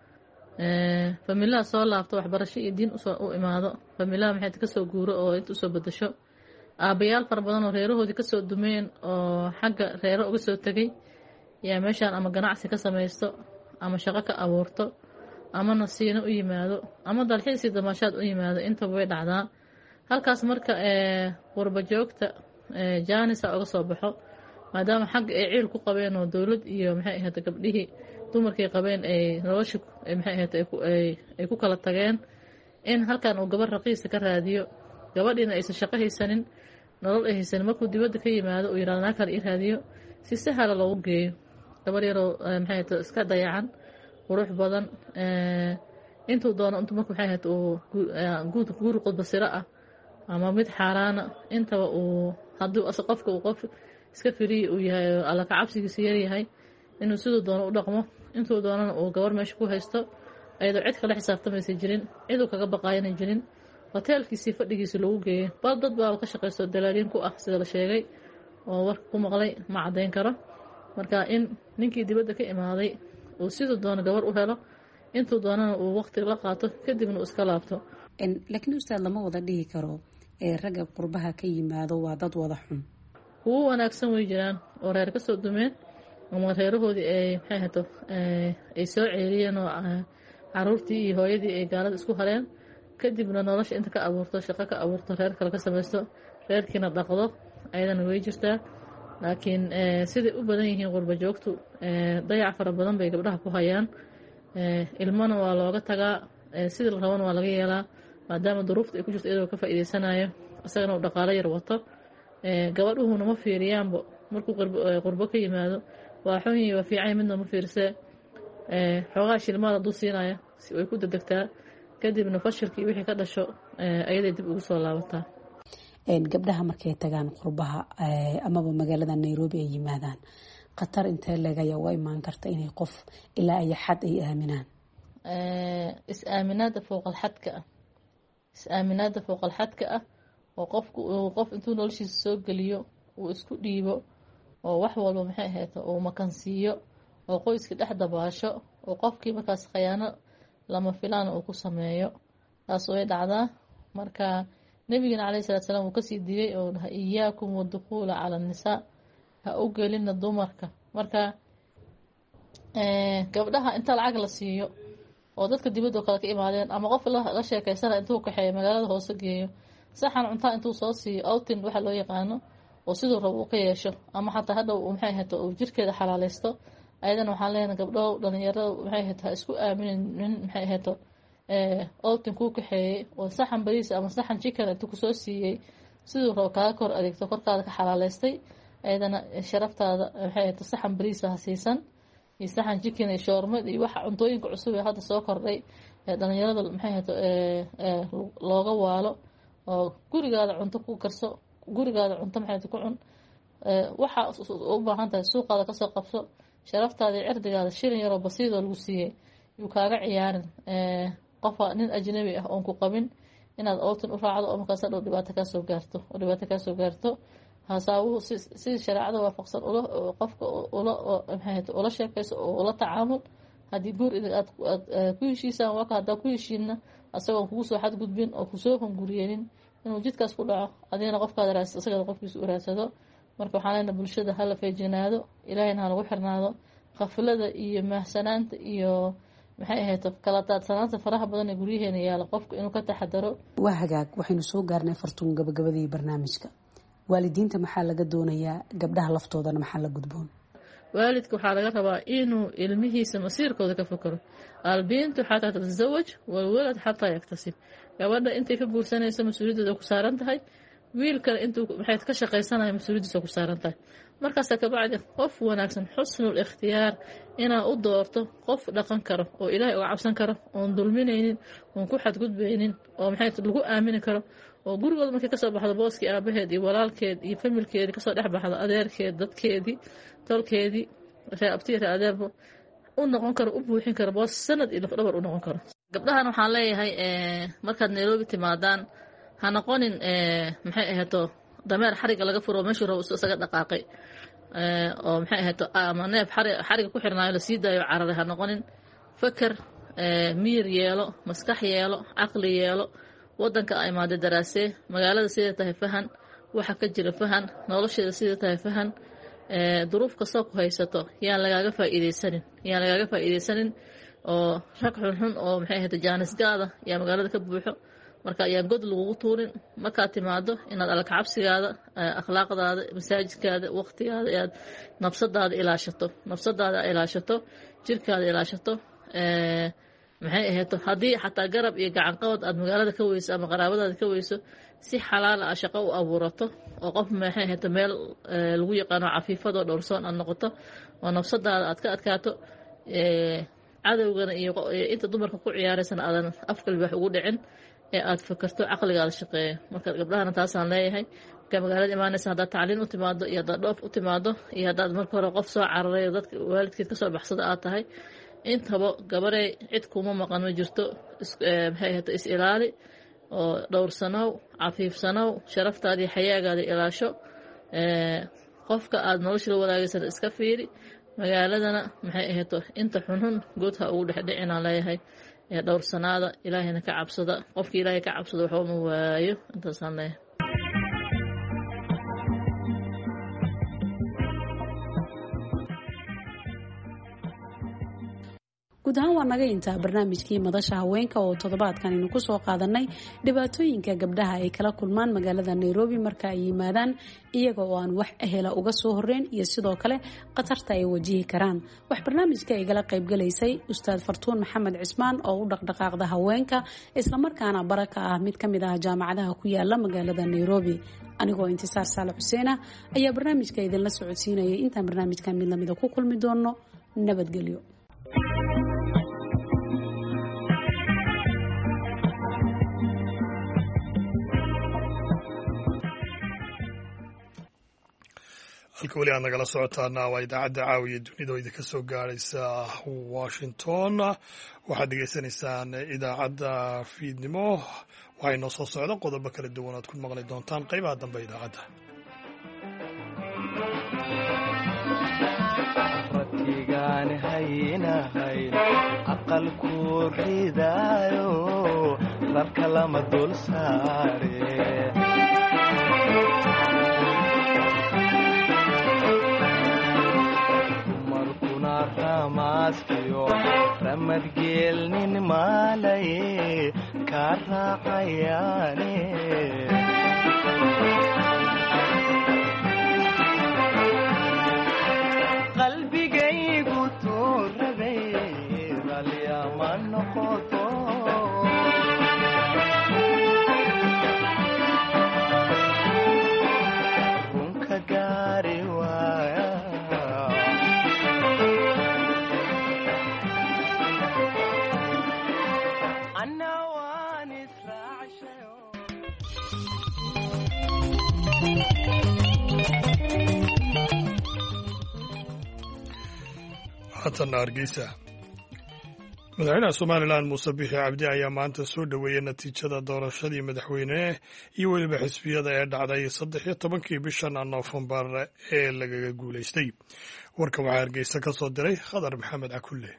familaha soo laabto waxbarasho iyo diin u imaado, familaha maxay kasoo guuro oo inta usoo bedasho, aabayaal fara badan oo reerahoodii kasoo dumeen oo xagga reero uga soo tegay yaa meeshaan ama ganacsi ka samaysto ama shaqo ka abuurto ama nasiino u yimaado ama dalxiisii damaashaad u yimaado, intaba way dhacdaa. halkaas marka qurba joogta jaanisa uga soo baxo, maadaama xagga ay ciil ku qabeen oo dowlad iyo maxay ahayd gabdhihii dumarkii qabeen ay nolosha maxay ahayd ay ku kala tageen, in halkan uu gabar raqiisa ka raadiyo, gabadhiina aysan shaqo haysanin, nolol ay haysanin, markuu dibadda ka yimaado uu yidhahdo naa kale ii raadiyo, si sahla loogu geeyo. gabar yaroo maxay ahayd iska dayacan, qurux badan, intuu doono intuu marka maxay ahayd uu guur qudbasiro ah ama mid xaaraana, intaba uu hadduu asa qofka uu qof iska firiyi uu yahay oo alla ka cabsigiisa yar yahay, inuu siduu doono u dhaqmo, intuu doonana uu gabar meesha ku haysto ayadoo cid kala xisaabtamaysa jirin, ciduu kaga baqaayana jirin, hoteelkiisii fadhigiisa lagu geeyey. bal dad baaba ka shaqaysto dalaaliin ku ah sida la sheegay oo warka ku maqlay ma caddayn karo. marka in ninkii dibadda ka imaaday uu siduu doono gabar u helo, intuu doonana uu waqti la qaato, kadibna uu iska laabto. laakiin ustaad lama wada dhihi karo ee ragga qurbaha ka yimaado waa dad wada xun. kuwo wanaagsan way jiraan oo reer kasoo dumeen ama reerahoodii ay maxay hato ay soo ceeliyeen oo caruurtii iyo hooyadii ay gaalada isku hareen, kadibna nolosha inta ka abuurto, shaqo ka abuurto, reer kale ka samaysto, reerkiina dhaqdo, ayadana way jirtaa. laakiin siday u badan yihiin qurba joogtu dayac fara badan bay gabdhaha ku hayaan, ilmana waa looga tagaa, sidii la rabana waa laga yeelaa, maadaama duruufta ay ku jirto iyadoo ka faa'iidaysanayo, isagana uu dhaqaalo yar wato. gabadhuhuna ma fiiriyaanba markuu qurbo ka yimaado, waa xun yihi waa fiican midna ma fiirsee, xoogaa shilmaad hadduu siinaya way ku dedegtaa, kadibna fashilkii wixii ka dhasho ayaday dib ugu soo laabataa. gabdhaha markay tagaan qurbaha amaba magaalada Nairobi ay yimaadaan, khatar intee leeg ayaa uga imaan karta inay qof ilaa ay xad ay aaminaan? is-aaminaada fowqal xadka ah is-aaminaada fowqal xadka ah oo qofku uu qof intuu noloshiisa soo geliyo uu isku dhiibo oo wax walba maxay ahayd uu makansiiyo oo qoyska dhex dabaasho oo qofkii markaas khiyaano lama filaan uu ku sameeyo, taas way dhacdaa. marka nabigana calayhi salaatu salaam uu kasii digay oo dhahay iyaakum wadukhuula cala nisaa, ha u gelina dumarka. marka gabdhaha inta lacag la siiyo oo dadka dibadoo kale ka imaadeen ama qof la sheekaysana intuu kaxeeyo magaalada hoose geeyo, saxan cuntaa intuu soo siiyo outin waxa loo yaqaano, oo siduu rabo uu ka yeesho, ama xataa hadhow uu maxay ahayd uu jirkeeda xalaalaysto, ayadana waxaan leenahay gabdho dhalinyarada waxay ahayd ha isku aaminin nin maxay ahayd outin kuu kaxeeyey oo saxan bariis ama saxan chicken intuu kusoo siiyey siduu rabo kaaga kor adeegto, korkaada ka xalaalaystay, ayadana sharaftaada waxay ahayd saxan bariis ha siisan iyo saxan chicken iyo shoormad iyo waxa cuntooyinka cusub ee hadda soo kordhay ee dhalinyarada maxay ahayd looga waalo, oo gurigaada cunto ku karso, gurigaada cunto maxay ku cun, waxa u baahan tahay suuqaada kasoo qabso, sharaftaada iyo cirdigaada shilin yaroo basiidoo lagu siiyey yuu kaaga ciyaarin qofa nin ajnabi ah oon ku qabin inaad outin u raacdo oo markaas hadhow dhibaato kaasoo gaarto oo dhibaato kaasoo gaarto. hasaawuhu si shareecada waafaqsan ula qofka ula maxay ula sheekayso oo ula tacaamul, haddii guur aad ku heshiisaan waa ka haddaa ku heshiinna asagoon kugu soo xadgudbin oo kusoo hunguriyeenin inuu jidkaas ku dhaco, adigana qofkaada raas isagana qofkiisa u raadsado. marka waxaan leenahay bulshada hala feejinaado, ilaahayna ha lagu xirnaado, qaflada iyo mahsanaanta iyo maxay ahayd kala daadsanaanta faraha badan ee guryaheena yaala qofku inuu ka taxadaro. waa hagaag, waxaynu soo gaarnay fartuun gabagabadii barnaamijka. waalidiinta maxaa laga doonayaa, gabdhaha laftoodana maxaa la gudboon? waalidka waxaa laga rabaa inuu ilmihiisa masiirkooda ka fakaro. albiintu xataa tatazawaj walwalad xataa yaktasib, gabadha intay ka guursanayso mas-uuliyaddeeda ku saaran tahay, wiilkana intuu maxay ka shaqaysanayo mas-uuliyaddiisa ku saaran tahay. markaasa kabacdi qof wanaagsan xusnul ikhtiyaar inaa u doorto qof dhaqan karo oo ilaahay uga cabsan karo, oon dulminaynin, oon ku xadgudbaynin, oo maxay lagu aamini karo, oo gurigooda markay kasoo baxdo booskii aabaheed iyo walaalkeed iyo familkeedii kasoo dhex baxdo adeerkeed, dadkeedii, tolkeedii, ree abtiya ree adeerbo u noqon karo, u buuxin karo boos sanad iyo lafdhabar u noqon karo. gabdhahan waxaan leeyahay markaad Nairobi timaadaan ha noqonin maxay ahaato dameer xariga laga furo meeshuu rabo isaga dhaqaaqay, oo maxay ahaato ama neef xariga ku xirnaayo la sii daayo cararay ha noqonin. fakar miyir yeelo maskax yeelo caqli yeelo wadanka ay imaada daraasee magaalada sida tahay fahan waxa ka jira fahan nolosheeda sida tahay fahan duruuf kastoo ku haysato yaan lagaaga faa'iidaysanin yaan lagaaga faa'iidaysanin oo rag xunxun oo maxay ahayd jaanisgaada yaa magaalada ka buuxo marka ayaan god lagugu tuurin markaad timaado inaad alla kacabsigaada akhlaaqdaada masaajidkaada waqtigaada aad nafsadaada ilaashato nafsadaada ilaashato jirkaada ilaashato maxay ahayd haddii xataa garab iyo gacan qabad aad magaalada ka weyso ama qaraabadaada ka weyso si xalaal ah shaqo u abuurato oo qof maxay ahayd meel lagu yaqaano cafiifadoo dhowrsoon aad noqoto oo nafsadaada aad ka adkaato cadowgana iyo inta dumarka ku ciyaaraysana aadan afkalbaax ugu dhicin ee aad fakarto caqligaada shaqeeyo marka gabdhahana taasaan leeyahay markaa magaalada imaanaysa haddaad tacliin u timaado iyo haddaad dhoof u timaado iyo haddaad marka hore qof soo cararay oo dadka waalidkeed ka soo baxsada aad tahay intaba gabarey cid kuma maqan ma jirto maxay ahayd is ilaali oo dhowrsanow cafiifsanow sharaftaada iyo xayaagaada ilaasho qofka aad nolosha la wadaagaysana iska fiiri magaaladana maxay ahayd inta xunxun goodha ugu dhexdhicinaan leeyahay ee dhowrsanaada ilaahayna ka cabsada qofka ilaahay ka cabsada waxba ma waayo intaasaan leeyahay guud ahaan waa naga intaa barnaamijkii madasha haweenka oo toddobaadkan aynu ku soo qaadanay dhibaatooyinka gabdhaha ay kala kulmaan magaalada nairobi marka ay yimaadaan iyaga oo aan wax ehela uga soo horeyn iyo sidoo kale khatarta ay wajihi karaan wax barnaamijka igala qaybgalaysay ustaad fartuun maxamed cismaan oo u dhaqdhaqaaqda haweenka islamarkaana bara ka ah mid ka mid ah jaamacadaha ku yaala magaalada nairobi anigoo intisaar saale xuseena ayaa barnaamijka idinla socodsiinayay intaan barnaamijkan mid lamida ku kulmi doono nabadgelyo. halka weli aad nagala socotaana waa idaacadda caawiya dunida oo idinka soo gaaraysa washington waxaad dhegaysanaysaan idaacadda fiidnimo waxay noo soo socda qodobo kala duwan aad ku maqli doontaan qaybaha dambe idaacadda. ratigaan haynahay aqalku ridaayo rarka lama dul saare ramaskiyo ramadgeelnin maalaye ka raacayaane qalbigaygu tuurabay ralyama noqoto runka gaari waaya haatana hargeysa madaxweynaha somalilan muuse bixi cabdi ayaa maanta soo dhoweeyey natiijada doorashadii madaxweyne iyo weliba xisbiyada ee dhacday saddex iyo tobankii bishan noofembar ee lagaga guulaystay. warkan waxaa hargeysa ka soo diray khadar maxamed cakulle.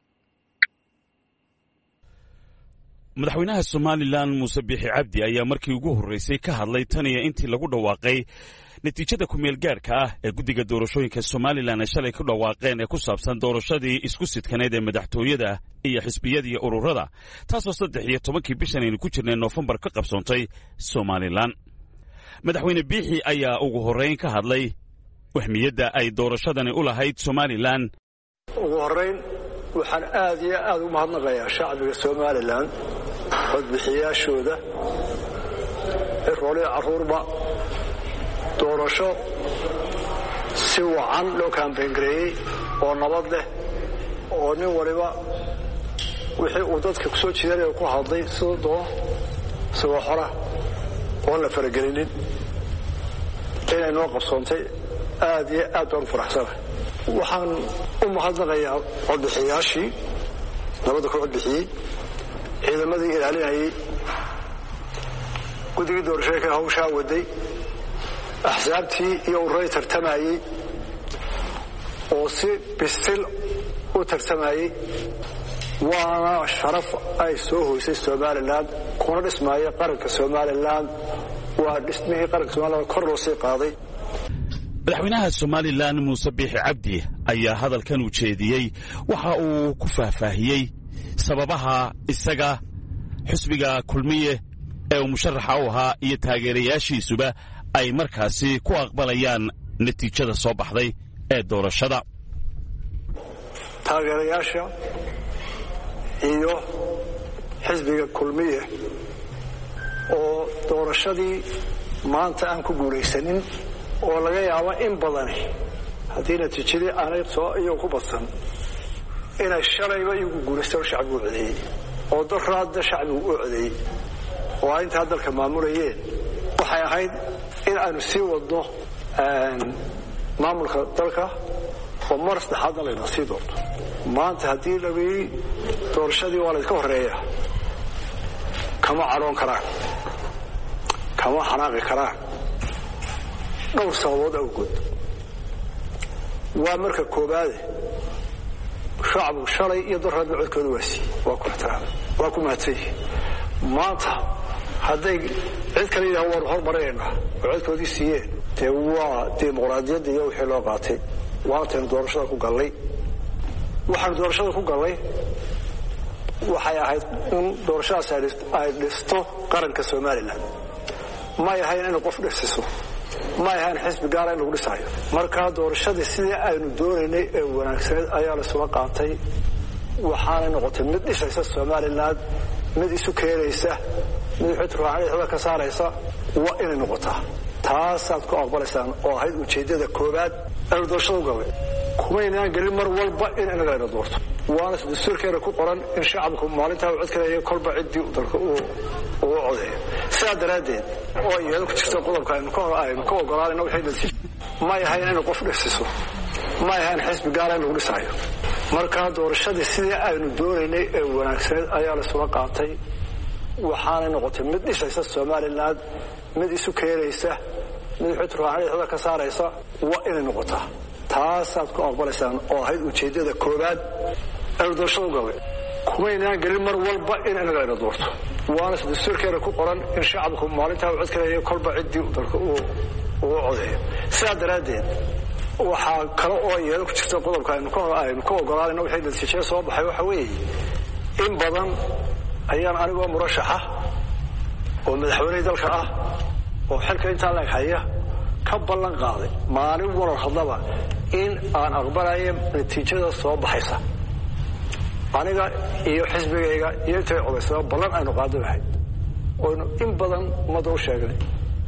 madaxweynaha somalilan muuse bixi cabdi ayaa markii ugu horreysay ka hadlay tan iyo intii lagu dhawaaqay natiijada kumeel gaarka ah ee guddiga doorashooyinka somalilan ay shalay ku dhawaaqeen ee ku saabsan doorashadii isku sidkaneed ee madaxtooyada iyo xisbiyada iyo ururada taasoo saddex iyo tobankii bishan aynu ku jirnay noofembar ka qabsoontay somalilan. madaxweyne biixi ayaa ugu horrayn ka hadlay wahmiyadda ay doorashadani u lahayd somalilan. ugu horrayn waxaan aad iyo aad u mahadnaqayaa shacbiga somalilan codbixiyaashooda roolii carruurba doorasho si wacan loo kaambeyngareeyey oo nabad leh oo nin waliba wixii uu dadka ku soo jiidanaya ku hadlay siduu doono isagoo xora oon la faragelinin inay noo qabsoontay aad iyo aad baan u faraxsanahay. waxaan u mahadnaqayaa codbixiyaashii nabadda ku codbixiyey ciidamadii ilaalinayay guddigii doorashooyinka hawshaa waday axsaabtii iyo ururay tartamayey oo si bisil u tartamayey waana sharaf ay soo hoysay somaliland kuna dhismaayo qaranka somaliland waa dhismihii qaranka somaliland kor loo sii qaaday. madaxweynaha somalilan muuse biixi cabdi ayaa hadalkan u jeediyey waxa uu ku faahfaahiyey sababaha isaga xisbiga kulmiye ee uu musharaxa u ahaa iyo taageerayaashiisuba ay markaasi ku aqbalayaan natiijada soo baxday ee doorashada. taageerayaasha iyo xisbiga kulmiye oo doorashadii maanta aan ku guulaysanin oo laga yaabo in badani haddii natiijadii aanay soo iyagu ku badsan inay shalayba iyagu guulaystaan shacbigu u codeeyey oo daraadda shacbigu u codeeyey oo ay intaa dalka maamulayeen waxay ahayd in aanu sii wadno maamulka dalka oo mar saddexaadna layna sii doonto. maanta haddii lagu yidhi doorashadii waa laydka horreeya kama cadhoon karaan kama xanaaqi karaan dhowr sababood awgood. waa marka koobaade shacbigu shalay iyo daraadba codkooda waa siiyey waa ku ixtiraamay waa ku mahadsanyihi. maanta hadday cid kale yidhaha waanu hormarinaynaa oo codkoodii siiyeen dee waa dimuqraadiyadda iyo wixii loo qaatay waantaynu doorashada ku gallay. waxaanu doorashada ku gallay waxay ahayd in doorashadaas ay dhisto qaranka somalilan. may ahayn inay qof dhisiso, may ahayn xisbi gaara in lagu dhisaayo. markaa doorashadii sidii aynu doonaynay ee wanaagsaneed ayaa laisula qaatay waxaanay noqotay mid dhisaysa somalilan, mid isu keenaysa, mid xuturaaxda ka saaraysa. waa inay noqotaa taasaad ku aqbalaysaan oo ahayd ujeeddada koowaad aynu doorashada u gallay. kumaynaan gelin mar walba in inaga layna doorto. waana dastuurkeena ku qoran in shacabku maalintaa uu cod ka leeyahay kolba ciddii dalka uu ugu codeeyo. sidaa daraaddeed oo iyada ku jirta qodobka aynu ka hor aynu ka ogolaanayno waxay natiij may ahayn inay qof dhisiso, may ahayn xisbi gaara in lagu dhisaayo. markaa doorashadii sidii aynu doonaynay ee wanaagsaneed ayaa laisula qaatay waxaanay noqotay mid dhisaysa somalilan, mid isu keenaysa, mid xuturaaxda ka saaraysa. waa inay noqotaa taasaad ku aqbalaysaan oo ahayd ujeeddada koowaad aynu doorashada u gallay. kumaynaan gelin mar walba in inaga layna doorto. waana dastuurkeena ku qoran in shacabku maalintaa uu cod ka leeyahay kolba ciddii dalka uu ugu codeeyo. sidaa daraaddeed waxaa kale oo iyada ku jirta qodobka aynu ka hor aynu ka ogolaanayno waxay natiijada soo baxay waxa weeye in badan ayaan anigoo murashaxa oo madaxweyne dalka ah oo xilka intaa laeg haya ka ballan qaaday maalin walal hadlaba in aan aqbalayo natiijada soo baxaysa. aniga iyo xisbigayga iyo intay codaysaba ballan aynu qaadanahay oynu in badan ummadda u sheegnay.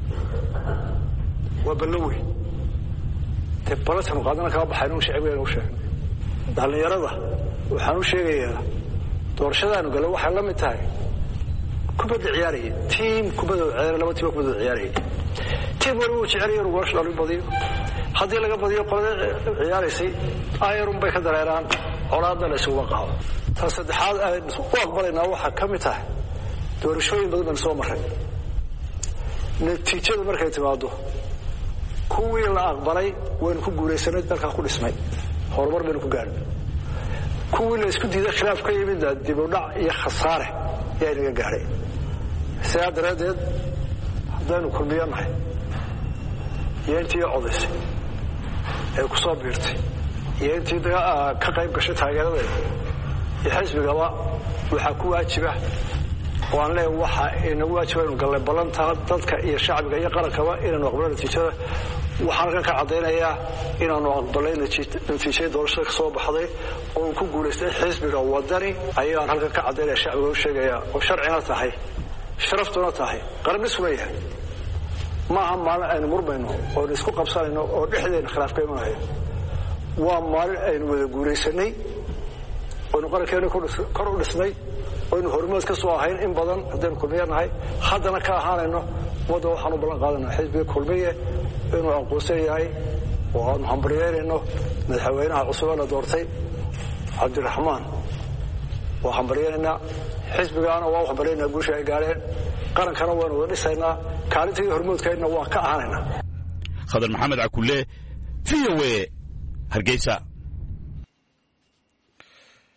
waa ballan weyn dee ballantaynu qaadana kala baxaynu shacibigayna u sheegnay. dhallinyarada waxaan u sheegayaa doorashadaanu gallay waxay la mid tahay kubadda ciyaaraya tiim kubadda ciyaaraya laba tiim kubadda ciyaaraya. tiim waliba uu jecel yahay inuu goolasha dhalin badiyo. haddii laga badiyo qolada ciyaaraysay ayarun bay ka dareeraan colaadna la isugu qaado. tan saddexaad aynu u aqbalaynaa waxaa ka mid tahay doorashooyin badan baynu soo marray. natiijada markay timaado kuwii la aqbalay waynu ku guulaysanay dalkaa ku dhismay horumar baynu ku gaadhin. kuwii la isku diiday khilaaf ka yimidna dib u dhac iyo khasaare yaa inaga gaadhay. sidaa daraaddeed haddaynu kulmiyo nahay iyo intii codaysay ee ku soo biirtay iyo intii ka qayb gashay taageeradeeda iyo xisbigaba waxaa ku waajiba oo aan leeyahay waxa inagu waajiba inuu gallay ballantaa dadka iyo shacbiga iyo qarankaba inaanu aqbalo natiijada. waxaan halkan ka caddaynayaa inaanu aqbalay natiijadii doorashada ka soo baxday oo uu ku guulaystay xisbiga wadani ayaan halkan ka caddaynaya shacbiga u sheegayaa oo sharcina tahay sharaftuna tahay qaran dhisuna yahay. maaha maalin aynu murmayno oonu isku qabsanayno oo dhexdeena khilaaf ka imanayo. waa maalin aynu wada guulaysanay oynu qarankeena kor u dhisnay oynu hormood ka soo ahayn in badan haddaynu kulmiye nahay haddana ka ahaanayno. ummadda waxaan u ballan qaadanaa xisbiga kulmiye inuu aqoonsan yahay oo aanu hambaryeynayno madaxweynaha cusub ee la doortay cabdiraxmaan. waa hambaryeynaynaa xisbigaana waa u hambaryeynaa guusha ay gaadheen. qarankana waanu wada dhisaynaa kaalinta iyo hormoodkeedna waan ka ahaanaynaa. khadar maxamed cakulle v o a hargeysa.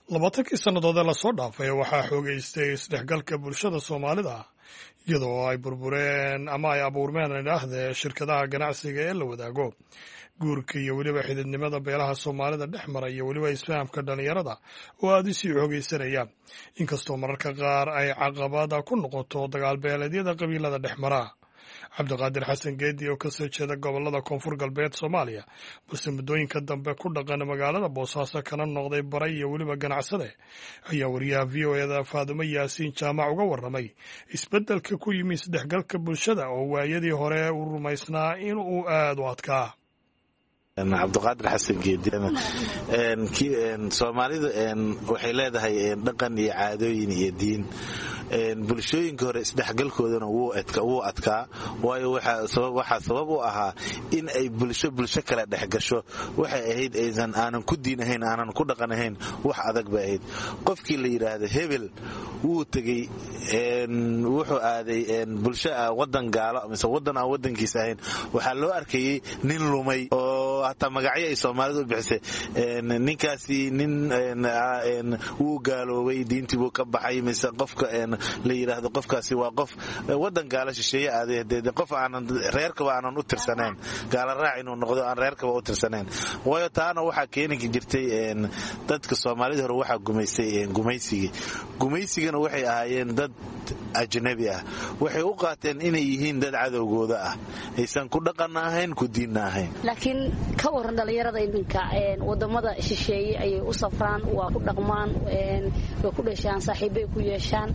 labaatankii sannadood ee lasoo dhaafay waxaa xoogaystay isdhexgalka bulshada soomaalida iyadoo ay burbureen ama ay abuurmeen idhaahde shirkadaha ganacsiga ee la wadaago guurka iyo weliba xididnimada beelaha soomaalida dhex mara iyo weliba isfahamka dhallinyarada oo aada usii xoogaysanaya inkastoo mararka qaar ay caqabada ku noqoto dagaalbeeleedyada qabiilada dhex mara cabdiqaadir xasan geedi oo kasoo jeeda gobolada koonfur galbeed soomaaliya balse muddooyinka dambe ku dhaqan magaalada boosaaso kana noqday baray iyo weliba ganacsade ayaa wariyaha v o eda faadumo yaasiin jaamac uga warramay isbeddelka ku yimi isdhexgalka bulshada oo waayadii hore uu rumaysnaa in uu aada u adkaa. cabdiqaadir xasan geedi soomaalidu waxay leedahay dhaqan iyo caadooyin iyo diin bulshooyinka hore isdhexgalkoodana wuu adkaa waayo waxaa sabab u ahaa in ay bulsho bulsho kale dhexgasho waxay ahayd aysan aanan ku diin ahayn aanan ku dhaqan ahayn wax adag bay ahayd qofkii la yidhaahdo hebel wuu tegey wuxuu aaday bulsho wadan gaalo mise wadan aan wadankiisa ahayn waxaa loo arkayey nin lumay oo hataa magacyo ay soomaalidu u bixisay ninkaasi nin wuu gaaloobay diintii buu ka baxay mise qofka la yidhaahdo qofkaasi waa qof wadan gaala shisheeye aaday dee qof aanan reerkaba aanan u tirsanayn gaala raac inuu noqdo aan reerkaba u tirsanayn waayo taana waxaa keeni jirtay dadka soomaalida hore waxaa gumaystay gumaysigii gumaysigana waxay ahaayeen dad ajnabi ah waxay u qaateen inay yihiin dad cadowgooda ah aysan ku dhaqanna ahayn ku diinna ahayn. laakiin ka waran dhalinyarada iminka wadamada shisheeye ayay u safraan waa ku dhaqmaan way ku dhashaan saaxiibay ku yeeshaan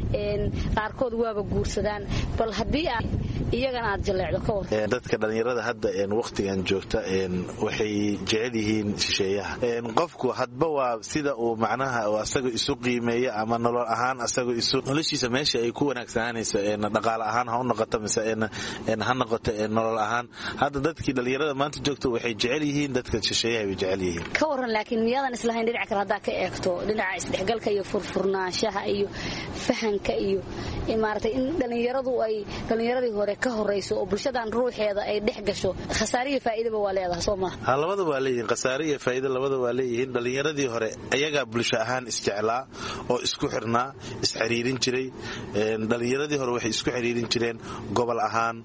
qaarkood waaba guursadaan bal haddii iyagana aad jaleecdo ka waran dadka dhalinyarada hadda waqtigan joogta waxay jecel yihiin shisheeyaha qofku hadba waa sida uu macnaha asaga isu qiimeeyo ama nolol ahaan asaga isu noloshiisa meesha ay ku wanaagsananayso dhaqaale ahaan ha u noqoto mise ha noqoto nolol ahaan hadda dadkii dhalinyarada maanta joogta waxay jecel yihiin dadka shisheeyaha way jecel yihiin ka waran laakiin miyaadan islahayn dhinac kale haddaa ka eegto dhinaca isdhexgalka iyo furfurnaanshaha iyo fahanka iyo maaragtay in dhalinyaradu ay dhalinyaradii hore ka horeyso oo bulshadan ruuxeeda ay dhex gasho khasaare iyo faa'iidaba waa leedahay soo ma ha labada waa leeyihiin khasaare iyo faa'iido labada waa leeyihiin dhalinyaradii hore ayagaa bulsho ahaan isjeclaa oo isku xirnaa isxiriirin jiray dhalinyaradii hore waxay isku xiriirin jireen gobol ahaan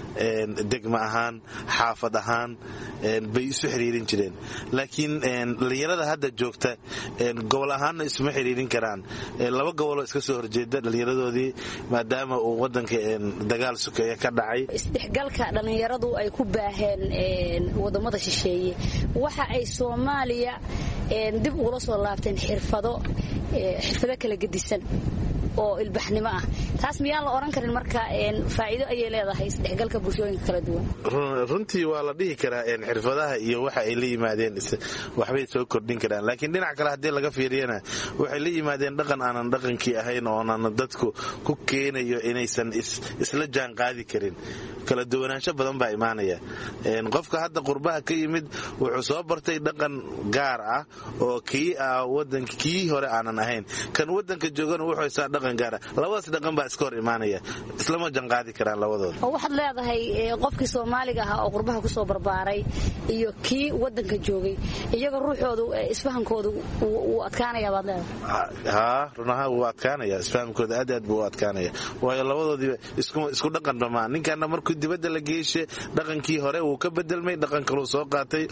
degma ahaan xaafad ahaan bay isu xiriirin jireen laakiin dhalinyarada hadda joogta gobol ahaanna isuma xiriirin karaan laba goboloo iska soo horjeeda dhalinyaradoodii maadaama uu wadanka dagaal sukeeya ka dhacay isdhexgalka dhalinyaradu ay ku baaheen wadamada shisheeye waxa ay Soomaaliya dib ugula soo laabteen xirfado xirfado kala gedisan oo ilbaxnimo ah taas miyaan la oran karin marka faa'iido ayay leedahay isdhexgalka bulshooyinka kala duwan runtii waa la dhihi karaa xirfadaha iyo waxa ay la yimaadeen waxbay soo kordhin karaan laakiin dhinac kale haddii laga fiiriyana waxay la yimaadeen dhaqan aanan dhaqankii ahayn oo aanan dadku ku keenayo inaysan isla jaan qaadi karin kala duwanaansho badan baa imaanaya qofka hadda qurbaha ka yimid wuxuu soo bartay dhaqan gaar ah oo kii ah wadankii hore aanan ahayn kan wadanka joogana wuxuu isaa dhaqan gaar ah labadaas dhaqan baa iska hor imaanaya islama janqaadi karaan labadooda waxaad leedahay qofkii Soomaaliga ahaa oo qurbaha ku soo barbaaray iyo kii wadanka joogay iyaga ruuxoodu isfahankoodu uu adkaanaya baad leedahay ha runaha uu adkaanaya isfahankooda aad aad buu adkaanaya waayo labadoodii isku isku dhaqan dhamaan ninkana markuu dibadda la geeshay dhaqankii hore uu ka bedelmay dhaqan kale soo qaatay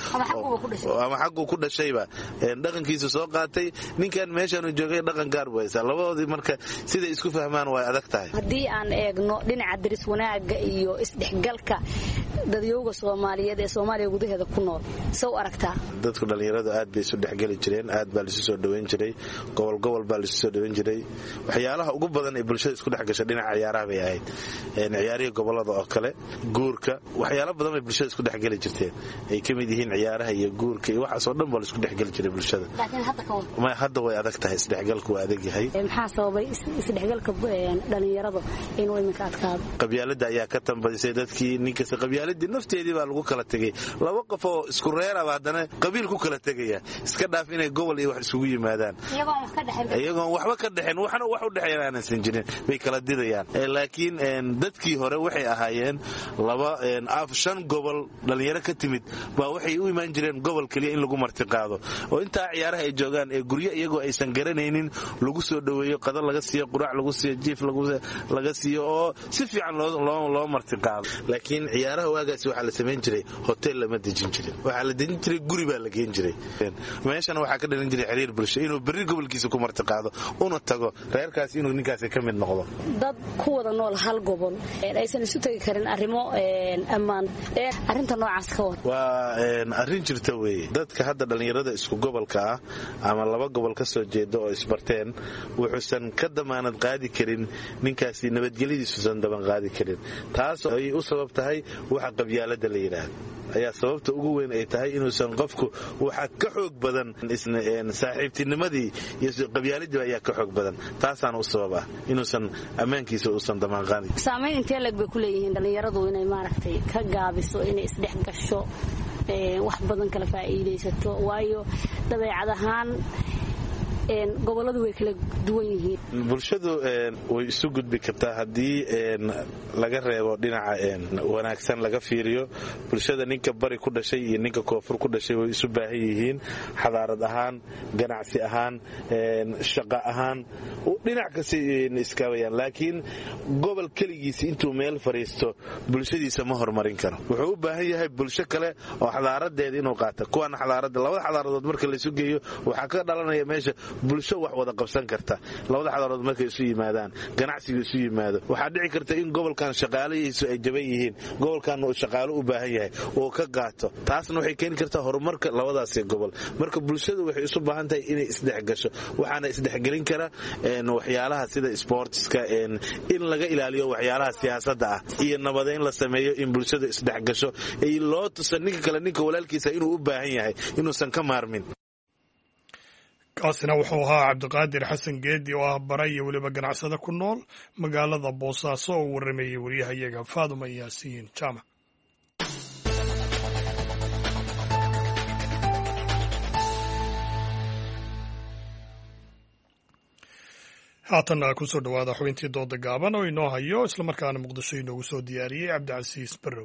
ama xaqu ku dhashayba dhaqankiisa soo qaatay ninkan meeshan uu joogay dhaqan gaar waysa labadoodii marka sida isku fahmaan way adag tahay hadii aan eegno dhinaca diris wanaaga iyo isdhexgalka dadyoga Soomaaliyeed ee Soomaaliya gudaheeda ku nool soo aragtaa dadku dhalinyaradu aad bay isu dhexgali jireen aad baa la isu soo dhaweyn jiray gobol gobol baa la isu soo dhaweyn jiray waxyaalaha ugu badan ee bulshada isku dhex gashay dhinaca ciyaaraha bay ahayd een ciyaariga gobolada oo kale guurka waxyaalo badan bay bulshada isku dhexgali jirteen ay kamid yihiin ciyaaraha iyo guurka iyo waxa soo dhan baa la isku dhexgali jiray bulshada laakiin hadda ka ma hadda way adag tahay isdhexgalku waa adag yahay maxaa sababay isdhexgalka dhalinyarada inuu iminka adkaado. qabyaalada ayaa ka tambadisay dadkii ninkasta qabyaaladii nafteedii baa lagu kala tegay laba qof oo isku reeraba haddana qabiil ku kala tegaya iska dhaaf inay gobol iyo wax isugu yimaadaan iyagoon waxba ka dhexin waxna wax u dhexeeyaan aanan san jirin bay kala didayaan laakiin dadkii hore waxay ahaayeen laba af shan gobol dhalinyaro ka timid baa waxay u imaan jireen gobol kaliya in lagu marti qaado oo inta ciyaaraha ay joogaan ee guryo iyagoo aysan garanaynin lagu soo dhaweeyo qadar laga siiyo quraac lagu siiyo jiif laga siiyo oo si fiican loo loo marti qaado laakiin ciyaaraha waagaas waxa la sameyn jiray hotel lama dejin jirin waxa la dejin jiray guri baa la geen jiray meeshana waxa ka dhalan jiray xiriir bulsho inuu berri gobolkiisa ku marti qaado una tago reerkaas inuu ninkaas ka mid noqdo dad ku wada nool hal gobol aysan isu tagi karin arrimo ammaan arrinta noocaas ka wad waa arrin jirta weeye dadka hadda dhalinyarada isku gobolka ah ama laba gobol ka soo jeeda oo isbarteen wuxuusan ka damaanad qaadi karin ninkaasi nabadgelyadiisusan daban qaadi karin taas ay u sabab tahay waxa qabyaalada la yiraahdo ayaa sababta ugu weyn ay tahay inuusan qofku waxa ka xoog badan saaxiibtinimadii iyo qabyaaladii ayaa ka xoog badan taasaan u sabab ah inuusan ammaankiisa uusan damaan qaadin saameyn intee lag bay ku leeyihiin dhalinyaradu inay maaragtay ka gaabiso inay isdhex gasho wax badan kala faa'iideysato waayo dabeecad ahaan goboladu way kala duwan yihiin bulshadu way isu gudbi kartaa haddii laga reebo dhinaca wanaagsan laga fiiriyo bulshada ninka bari ku dhashay iyo ninka koonfur ku dhashay way isu baahan yihiin xadaarad ahaan ganacsi ahaan shaqo ahaan dhinac kasta iskaabayaan laakiin gobol keligiisa intuu meel fariisto bulshadiisa ma horumarin karo wuxuu u baahan yahay bulsho kale oo xadaaradeeda inuu qaato kuwan xadaarada labada xadaaradood marka la isu geeyo waxaa ka dhalanaya meesha bulsho wax wada qabsan karta labada xadaarood markay isu yimaadaan ganacsiga isu yimaado waxaa dhici karta in gobolkan shaqaalahiisu ay jaban yihiin gobolkan uu shaqaalo u baahan yahay oo ka qaato taasna waxay keeni kartaa horumarka labadaas gobol marka bulshadu waxay isu baahan tahay inay isdhex gasho waxaana isdhexgelin kara waxyaalaha sida sportska in laga ilaaliyo waxyaalaha siyaasadda ah iyo nabadeyn la sameeyo in bulshadu isdhex gasho ay loo tuso ninka kale ninka walaalkiisa inuu u baahan yahay inuusan ka maarmin kaasina wuxuu ahaa cabdiqaadir xasan geedi oo ah bara iyo weliba ganacsada ku nool magaalada boosaaso oo warramayey waryahayaga faaduma yaasiin jaamac haatanna kusoo dhowaada xubintii dooda gaaban oo inoo hayo islamarkaana muqdisho inoogu soo diyaariyey cabdicasiis barrow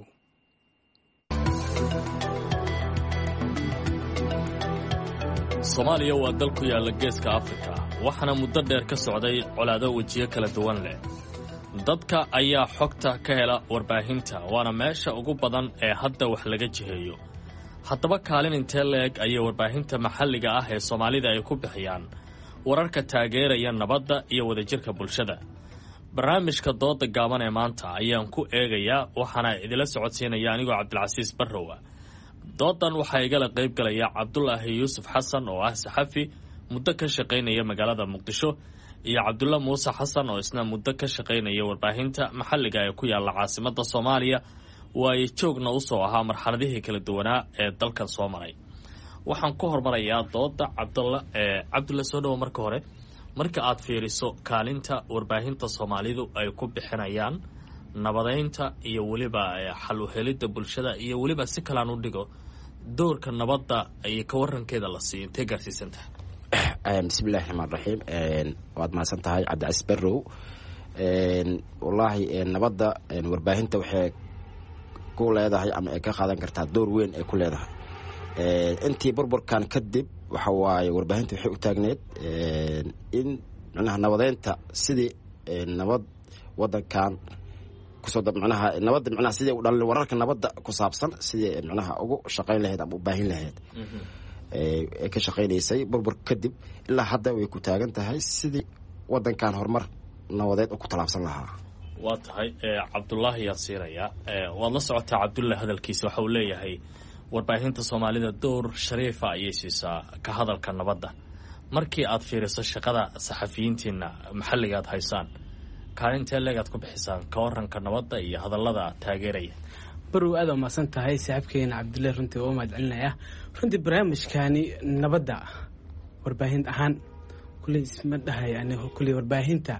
soomaaliya waa dal ku yaalla geeska afrika waxaana muddo dheer ka socday colaado wejiyo kala duwan leh dadka ayaa xogta ka hela warbaahinta waana meesha ugu badan ee hadda wax laga jiheeyo haddaba kaalin intee la-eg ayay warbaahinta maxalliga ah ee soomaalida ay ku bixiyaan wararka taageeraya nabadda iyo wadajirka bulshada barnaamijka dooda gaaban ee maanta ayaan ku eegayaa waxaana idila socodsiinaya anigoo cabdilcasiis barrowa doodan waxaa igala qayb galaya cabdulaahi yuusuf xasan oo ah saxafi muddo ka shaqaynaya magaalada muqdisho iyo cabdulla muuse xasan oo isna muddo ka shaqaynaya warbaahinta maxalliga ee ku yaalla caasimadda soomaaliya waayo joogna usoo ahaa marxaladihii kala duwanaa ee dalkan soo maray waxaan ku hormarayaa dooda cabdulla cabdulla soo dhowo marka hore marka aad fiiriso kaalinta warbaahinta soomaalidu ay ku bixinayaan nabadeynta iyo weliba xal u helidda bulshada iyo weliba si kalaan u dhigo doorka nabadda iyo ka warankeeda la siiyo intee gaarsiisantaha bismillahi raxmaan raxiim waad mahadsan tahay cabdicasiis barrow wallaahi nabadda warbaahinta waxay ku leedahay ama ay ka qaadan kartaa door weyn ay ku leedahay intii burburkan kadib waxa waaye warbaahinta waxay u taagneed in micnaha nabadeynta sidii nabad wadankan manaha nabadda manaha sidii u dhalin wararka nabadda ku saabsan sidii micnaha ugu shaqayn lahayd ama u baahin lahayd ee ka shaqaynaysay burbur kadib ilaa hadda way ku taagan tahay sidii wadankan horumar nabadeed u ku talaabsan lahaa waa tahay cabdulaahi yaa siiraya waad la socotaa cabdulla hadalkiisa waxa uu leeyahay warbaahinta soomaalida door shariifa ayay siisaa ka hadalka nabadda markii aad fiiriso shaqada saxafiyiintiina maxalliga aad haysaan kaalintee leegaad ku bixisaan ka waranka nabadda iyo hadallada taageeraya barrow aad waa mahadsan tahay saaxiibkeena cabdullaahi runtii waa u mahad celinaya runtii barnaamijkaani nabadda warbaahin ahaan kulley isma dhahay anigo kulley warbaahinta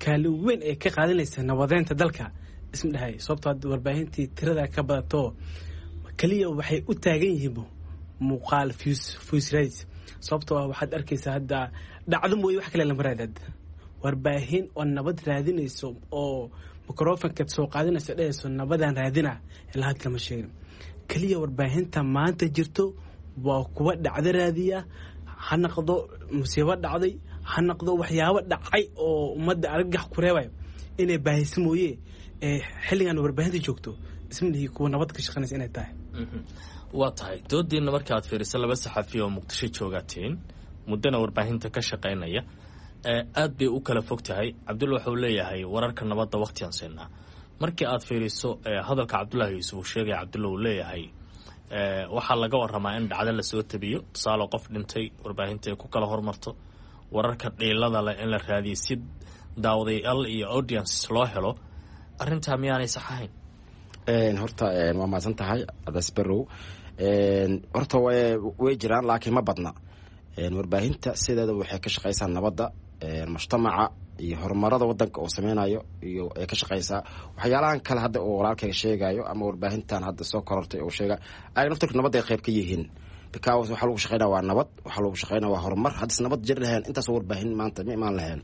kaalin weyn ay ka qaadanaysa nabadeynta dalka isma dhahay sababtoo hadda warbaahintii tirada ka badato kaliya waxay u taagan yihiin muuqaal fusrays sababtoo ah waxaad arkaysaa hadda dhacdo mooye wax kale lama raadad warbaahin oo nabad raadinayso oo microfonka soo qaadanayso dhehayso nabadaan raadina ilaa hadda lama sheegin kaliya warbaahinta maanta jirto waa kuwa dhacdo raadiya ha noqdo musiibo dhacday ha noqdo waxyaabo dhacay oo ummadda argagax ku reebay inay baahiso mooye xilligan warbaahinta joogto ismanihi kuwa nabad ka shaqaynaysa inay tahay waa tahay doodiina marka aad fiiriso laba saxafi oo muqdisho joogaatiin muddana warbaahinta ka shaqaynaya aad bay u kala fog tahay cabdulla wuxuu leeyahay wararka nabadda waqtigan siinaa markii aad fiiriso hadalka cabdullaahi yuusuf uu sheegaya cabdulla uu leeyahay waxaa laga waramaa in dhacdo lasoo tabiyo tusaale qof dhintay warbaahinta ay ku kala hormarto wararka dhiilada leh in la raadiyo si daawadayaal iyo audience loo helo arrintaa miyaanay sax ahayn horta waa mahadsan tahay adasberow horta way jiraan laakiin ma badna warbaahinta sideeda waxay ka shaqaysaa nabadda mujtamaca iyo horumarada wadanka oo sameynayo iyo ay ka shaqaysaa waxyaalahan kale hadda oo walaalkayga sheegayo ama warbaahintan hadda soo korortay oo sheega ay naftirka nabadda ay qayb ka yihiin because waxa lagu shaqeynaa waa nabad waxa lagu shaqeynaa waa horumar haddii nabad jir lahayn intaas warbaahin maanta ma imaan lahayn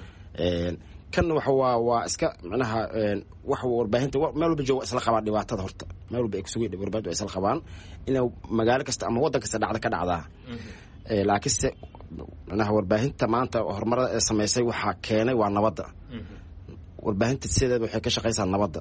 kan waxa waa waa iska macnaha wax warbaahinta meel walba jooga isla qabaan dhibaatada horta meel walba ay kusugan warbaahinta isla qabaan inay magaalo kasta ama wadan kasta dhacda ka dhacdaa laakiinse macnaha warbaahinta maanta horumarada ee samaysay waxaa keenay waa nabadda warbaahinta sideeda waxay ka shaqaysaa nabadda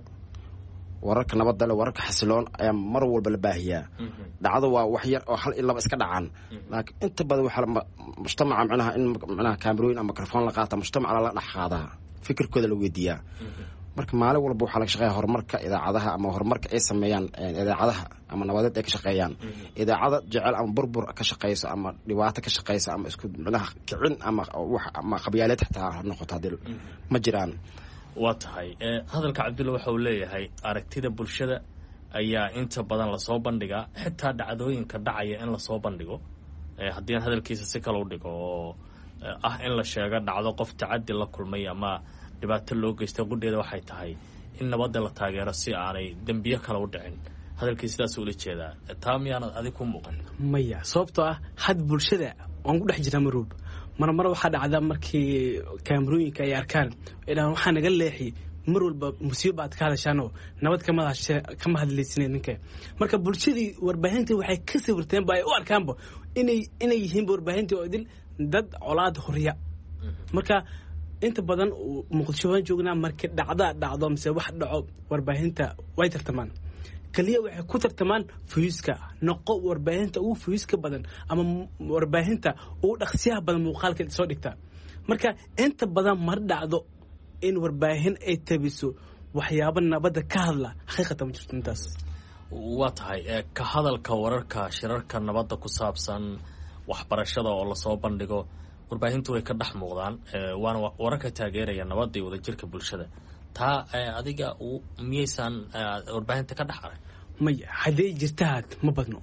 wararka nabadda le wararka xasiloon ayaa mar walba la baahiyaa dhacdo waa wax yar oo hal iyo laba iska dhacaan laakiin inta badan waxaa mujtamaca macnaha in macnaha kaamirooyin ama mikrofon la qaata mujtamaca lala dhex qaadaa fikirkooda la weydiiyaa marka maalin walba waxaa laga shaqeeya horumarka idaacadaha ama horumarka ay sameeyaan idaacadaha ama nabadeed ay ka shaqeeyaan idaacada jecel ama burbur ka shaqeyso ama dhibaato ka shaqeyso ama isku macnaha kicin ama wax ama qabyaaleed xitaa ha noqoto hadii ma jiraan waa tahay hadalka cabdulla waxa uu leeyahay aragtida bulshada ayaa inta badan lasoo bandhigaa xitaa dhacdooyinka dhacaya in lasoo bandhigo haddii aan hadalkiisa si kale u dhigo oo ah in la sheego dhacdo qof tacadi la kulmay ama dhibaato loo geystay qudheeda waxay tahay in nabadda la taageero si aanay dembiyo kale u dhicin hadalkii sidaas ula jeedaa taa miyaanad adig ku muuqan maya sababtoo ah had bulshada waan ku dhex jiraa maruub mar mar waxaa dhacda markii kaamarooyinka ay arkaan idhaan waxaa naga leexi mar walba musiibo aad ka hadashaanoo nabad kama hadlaysin ninka marka bulshadii warbaahintii waxay ka sawirteen ba ay u arkaanba inay inay yihiinba warbaahintii oo idil dad colaad horiya marka inta badan muqdisho waan joognaa markii dhacda dhacdo mise wax dhaco warbaahinta way tartamaan kaliya waxay ku tartamaan fuyuska noqo warbaahinta ugu fuyuska badan ama warbaahinta ugu dhaqsiyaha badan muuqaalka soo dhigta marka inta badan mar dhacdo in warbaahin ay tabiso waxyaabo nabadda ka hadla xaqiiqatan ma jirto intaas waa tahay ka hadalka wararka shirarka nabadda ku saabsan waxbarashada oo lasoo bandhigo warbaahintu way ka dhex muuqdaan waana wararka taageeraya nabadda iyo wadajirka bulshada taa adiga miyaysaan warbaahinta ka dhex arag maya hadday jirtaad ma badno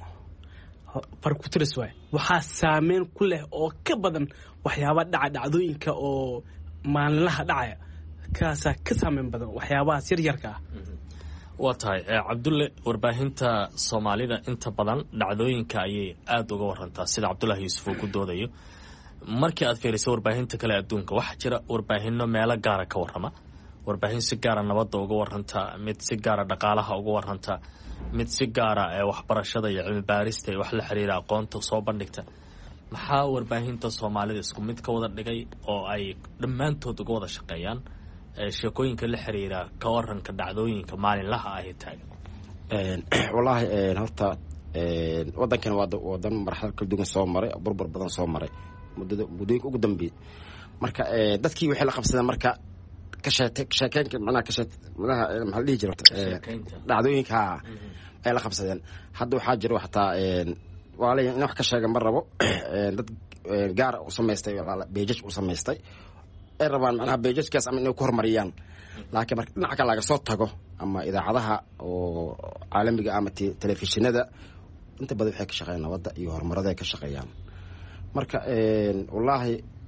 farkutiris waay waxaa saameyn ku leh oo ka badan waxyaaba dhaca dhacdooyinka oo maalinlaha dhacaya kaasaa ka saameyn badan waxyaabahaas yaryarka ah waa tahay cabdulle warbaahinta soomaalida inta badan dhacdooyinka ayay aada uga warantaa sida cabdullaahi yuusuf uu ku doodayo markii aad fiiriso warbaahinta kale adduunka waxaa jira warbaahino meelo gaara ka warrama warbaahin si gaara nabadda uga waranta mid si gaara dhaqaalaha uga waranta mid si gaara ee waxbarashada iyo cilmi baarista iyo wax la xiriira aqoonta soo bandhigta maxaa warbaahinta soomaalida isku mid ka wada dhigay oo ay dhammaantood uga wada shaqeeyaan sheekooyinka la xiriira ka waranka dhacdooyinka maalinlaha ahi taagan wallaahi horta wadankan waa wadan marxalad kala duwan soo maray burbur badan soo maray muddada muddooyinka ugu dambeeyay marka dadkii waxay la qabsadeen marka ka sheekeynka macnaha ka sheek macnaha maxaa la dhihi jiray dhacdooyinka ay la qabsadeen hadda waxaa jira xataa waa la in wax ka sheega mar rabo dad gaar u samaystay beejaj u samaystay ay rabaan macnaha beejajkaas ama inay ku horumariyaan laakiin marka dhinaca kale laga soo tago ama idaacadaha oo caalamiga ama telefishinada inta badan waxay ka shaqeeyaan nabadda iyo horumarada ay ka shaqeeyaan marka wallaahi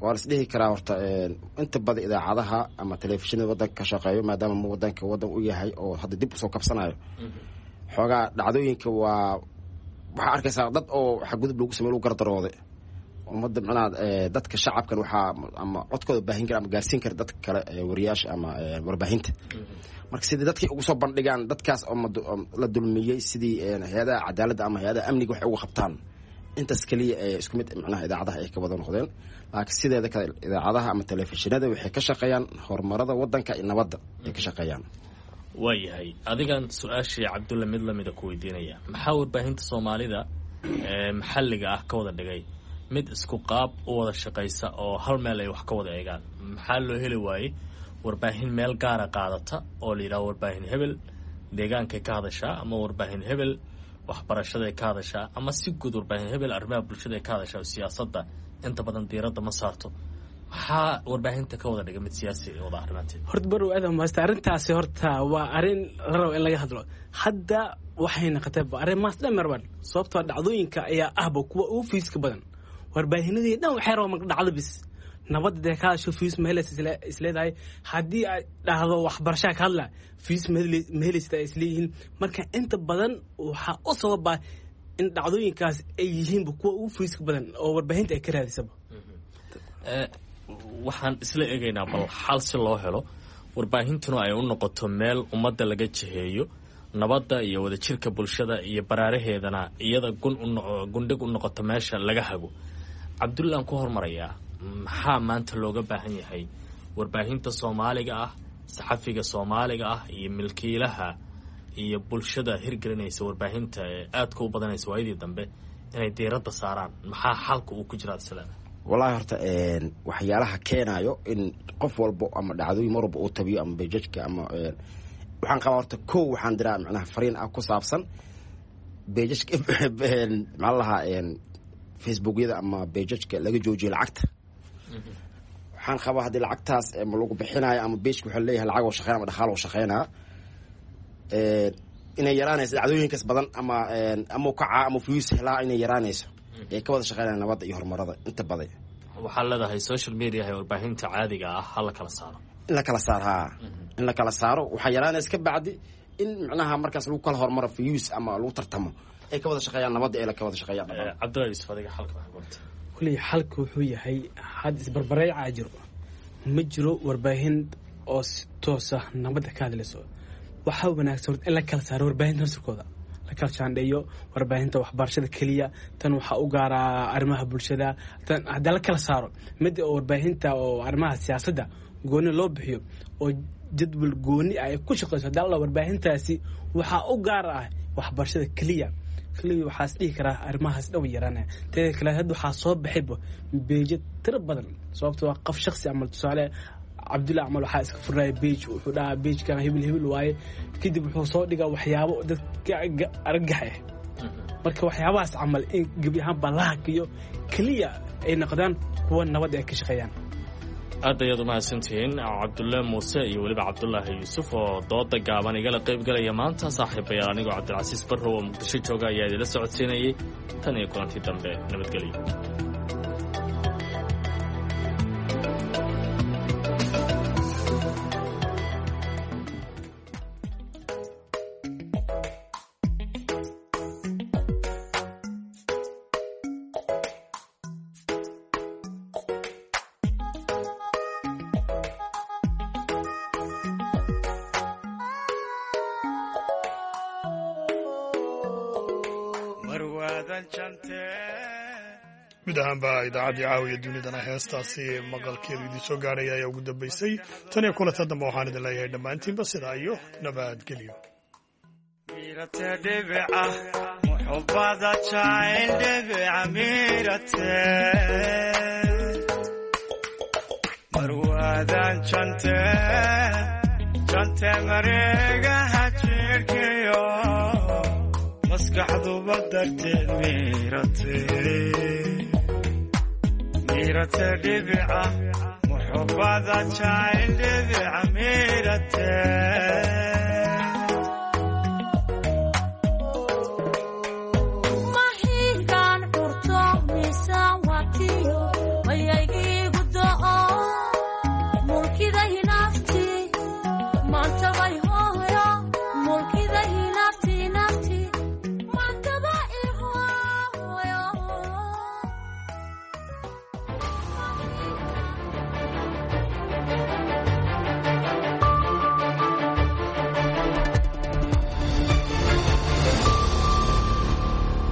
waa is dhihi karaa horta inta badan idaacadaha ama telefishinada wadanka ka shaqeeyo maadaama wadanka wadan u yahay oo hadda dib usoo kabsanayo xoogaa dhacdooyinka waa waxaa arkaysaa dad oo xadgudub lagu sameeyo lagu gardarooday ummadda macnaha dadka shacabkan waxaa ama codkooda baahin kara ama gaarsiin kara dadka kale wariyaasha ama warbaahinta marka sidii dadkii ugu soo bandhigaan dadkaas oo la dulmiyey sidii hay-adaha cadaaladda ama hay-adaha amniga waxay uga qabtaan intaas keliya ee isku mid macnaha idaacadaha ay ka wada noqdeen laakiin sideeda kale idaacadaha ama telefishinada waxay ka shaqeeyaan horumarada wadanka iyo nabadda ay ka shaqeeyaan waayahay adigan su-aashii cabdulle mid lamida ku weydiinaya maxaa warbaahinta soomaalida ee maxalliga ah ka wada dhigay mid isku qaab u wada shaqaysa oo hal meel ay wax ka wada eegaan maxaa loo heli waayey warbaahin meel gaara qaadata oo la yidhaho warbaahin hebel deegaankay ka hadashaa ama warbaahin hebel waxbarashaday ka hadashaa ama si guud warbaahin hebel arrimaha bulshada ay ka hadashaa oo siyaasadda inta badan diiradda ma saarto maxaa warbaahinta ka wada dhiga mid siyaasi wada arrimaanteed horta barow aadam maasta arrintaasi horta waa arrin la rabo in laga hadlo hadda waxay noqotay arrin maas dhamarban sababtoo dhacdooyinka ayaa ahba kuwa ugu fiiska badan warbaahinadii dhan waxay rabaan dhacdo bis nabadda dee ka hadasho fiis mehelis isleedahay haddii ay dhahdo waxbarashaa ka hadla fiis mehelisda ay isleeyihiin marka inta badan waxaa u sababa in dhacdooyinkaas ay yihiinba kuwa ugu fiiska badan oo warbaahinta ay ka raadisaba waxaan isla eegaynaa bal xal si loo helo warbaahintuna ay u noqoto meel ummadda laga jiheeyo nabadda iyo wadajirka bulshada iyo baraaraheedana iyada gun gundhig u noqoto meesha laga hago cabdullaan ku hormarayaa maxaa maanta looga baahan yahay warbaahinta soomaaliga ah saxafiga soomaaliga ah iyo milkiilaha iyo bulshada hirgelinaysa warbaahinta ee aadka u badanaysa waayadii dambe inay diiradda saaraan maxaa xalka uu ku jiraa islaada wallaahi horta waxyaalaha keenayo in qof walbo ama dhacdooyin mar walba uu tabiyo ama bejajka ama waxaan qabaa horta kow waxaan diraa macnaha fariin ah ku saabsan bejajka maxaa lahaa facebookyada ama bejajka laga joojiyo lacagta waxaan qabaa haddii lacagtaas ma lagu bixinayo ama bejka waxaa leeyahay lacag oo shaqeyn ama dhaqaal oo shaqeynaa inay yaraanayso dhacdooyinkaas badan ama ama kacaa ama fuyuus helaa inay yaraanayso ee ka wada shaqeynaya nabadda iyo horumarada inta badan waxaa leedahay social media ee warbaahinta caadiga ah ha la kala saaro in la kala saaro haa in la kala saaro waxaa yaraanaysa ka bacdi in macnaha markaas lagu kala horumaro fuyuus ama lagu tartamo ay ka wada shaqeeyaan nabadda ee la ka wada shaqeeyaan cabdullahi yusuf adiga xalka waxaa goorta kulli xalku wuxuu yahay had isbarbareeca jiro ma jiro warbaahin oo si toos ah nabadda ka hadlayso waxaa wanaagsan in la kala saaro warbaahinta nasirkooda la kala jaandheeyo warbaahinta waxbarashada keliya tan waxaa u gaaraa arrimaha bulshada tan haddii la kala saaro mid oo warbaahinta oo arrimaha siyaasadda gooni loo bixiyo oo jadwal gooni ay ku shaqeyso haddii alla warbaahintaasi waxaa u gaar ah waxbarashada keliya kaliya waxaas dhihi karaa arrimahaas dhow yaraanaya teeda kale hadda waxaa soo baxayba beejo tiro badan sababtoo waa qof shaksi amal tusaale cabdullahi camal waxaa iska furnaya beej wuxuu dhahaa beejkan hibil hibil waaye kadib wuxuu soo dhigaa waxyaabo dadka argagax ah marka waxyaabahaas camal in gebi ahaanba la hakiyo keliya ay noqdaan kuwa nabad ay ka shaqeeyaan aad ayaad umahadsantihiin cabdulle muuse iyo weliba cabdulaahi yuusuf oo dooda gaaban igala qaybgalaya maanta saaxiibayaal anigoo cabdilcasiis barrow oo muqdisho jooga ayaa idila socodsiinayay tan iyo kulantii dambe nabadgelyo guud ahaanba idaacaddii caawiya dunidana heestaasi maqalkeedu idiin soo gaarhaya ayaa ugu dambaysay tan iyo kulanta dambe waxaan idin leeyahay dhammaantiinba sidaa iyo nabadgelyo maskaxduba darteed miirate dhibica muxubada jacayl dhibica miirate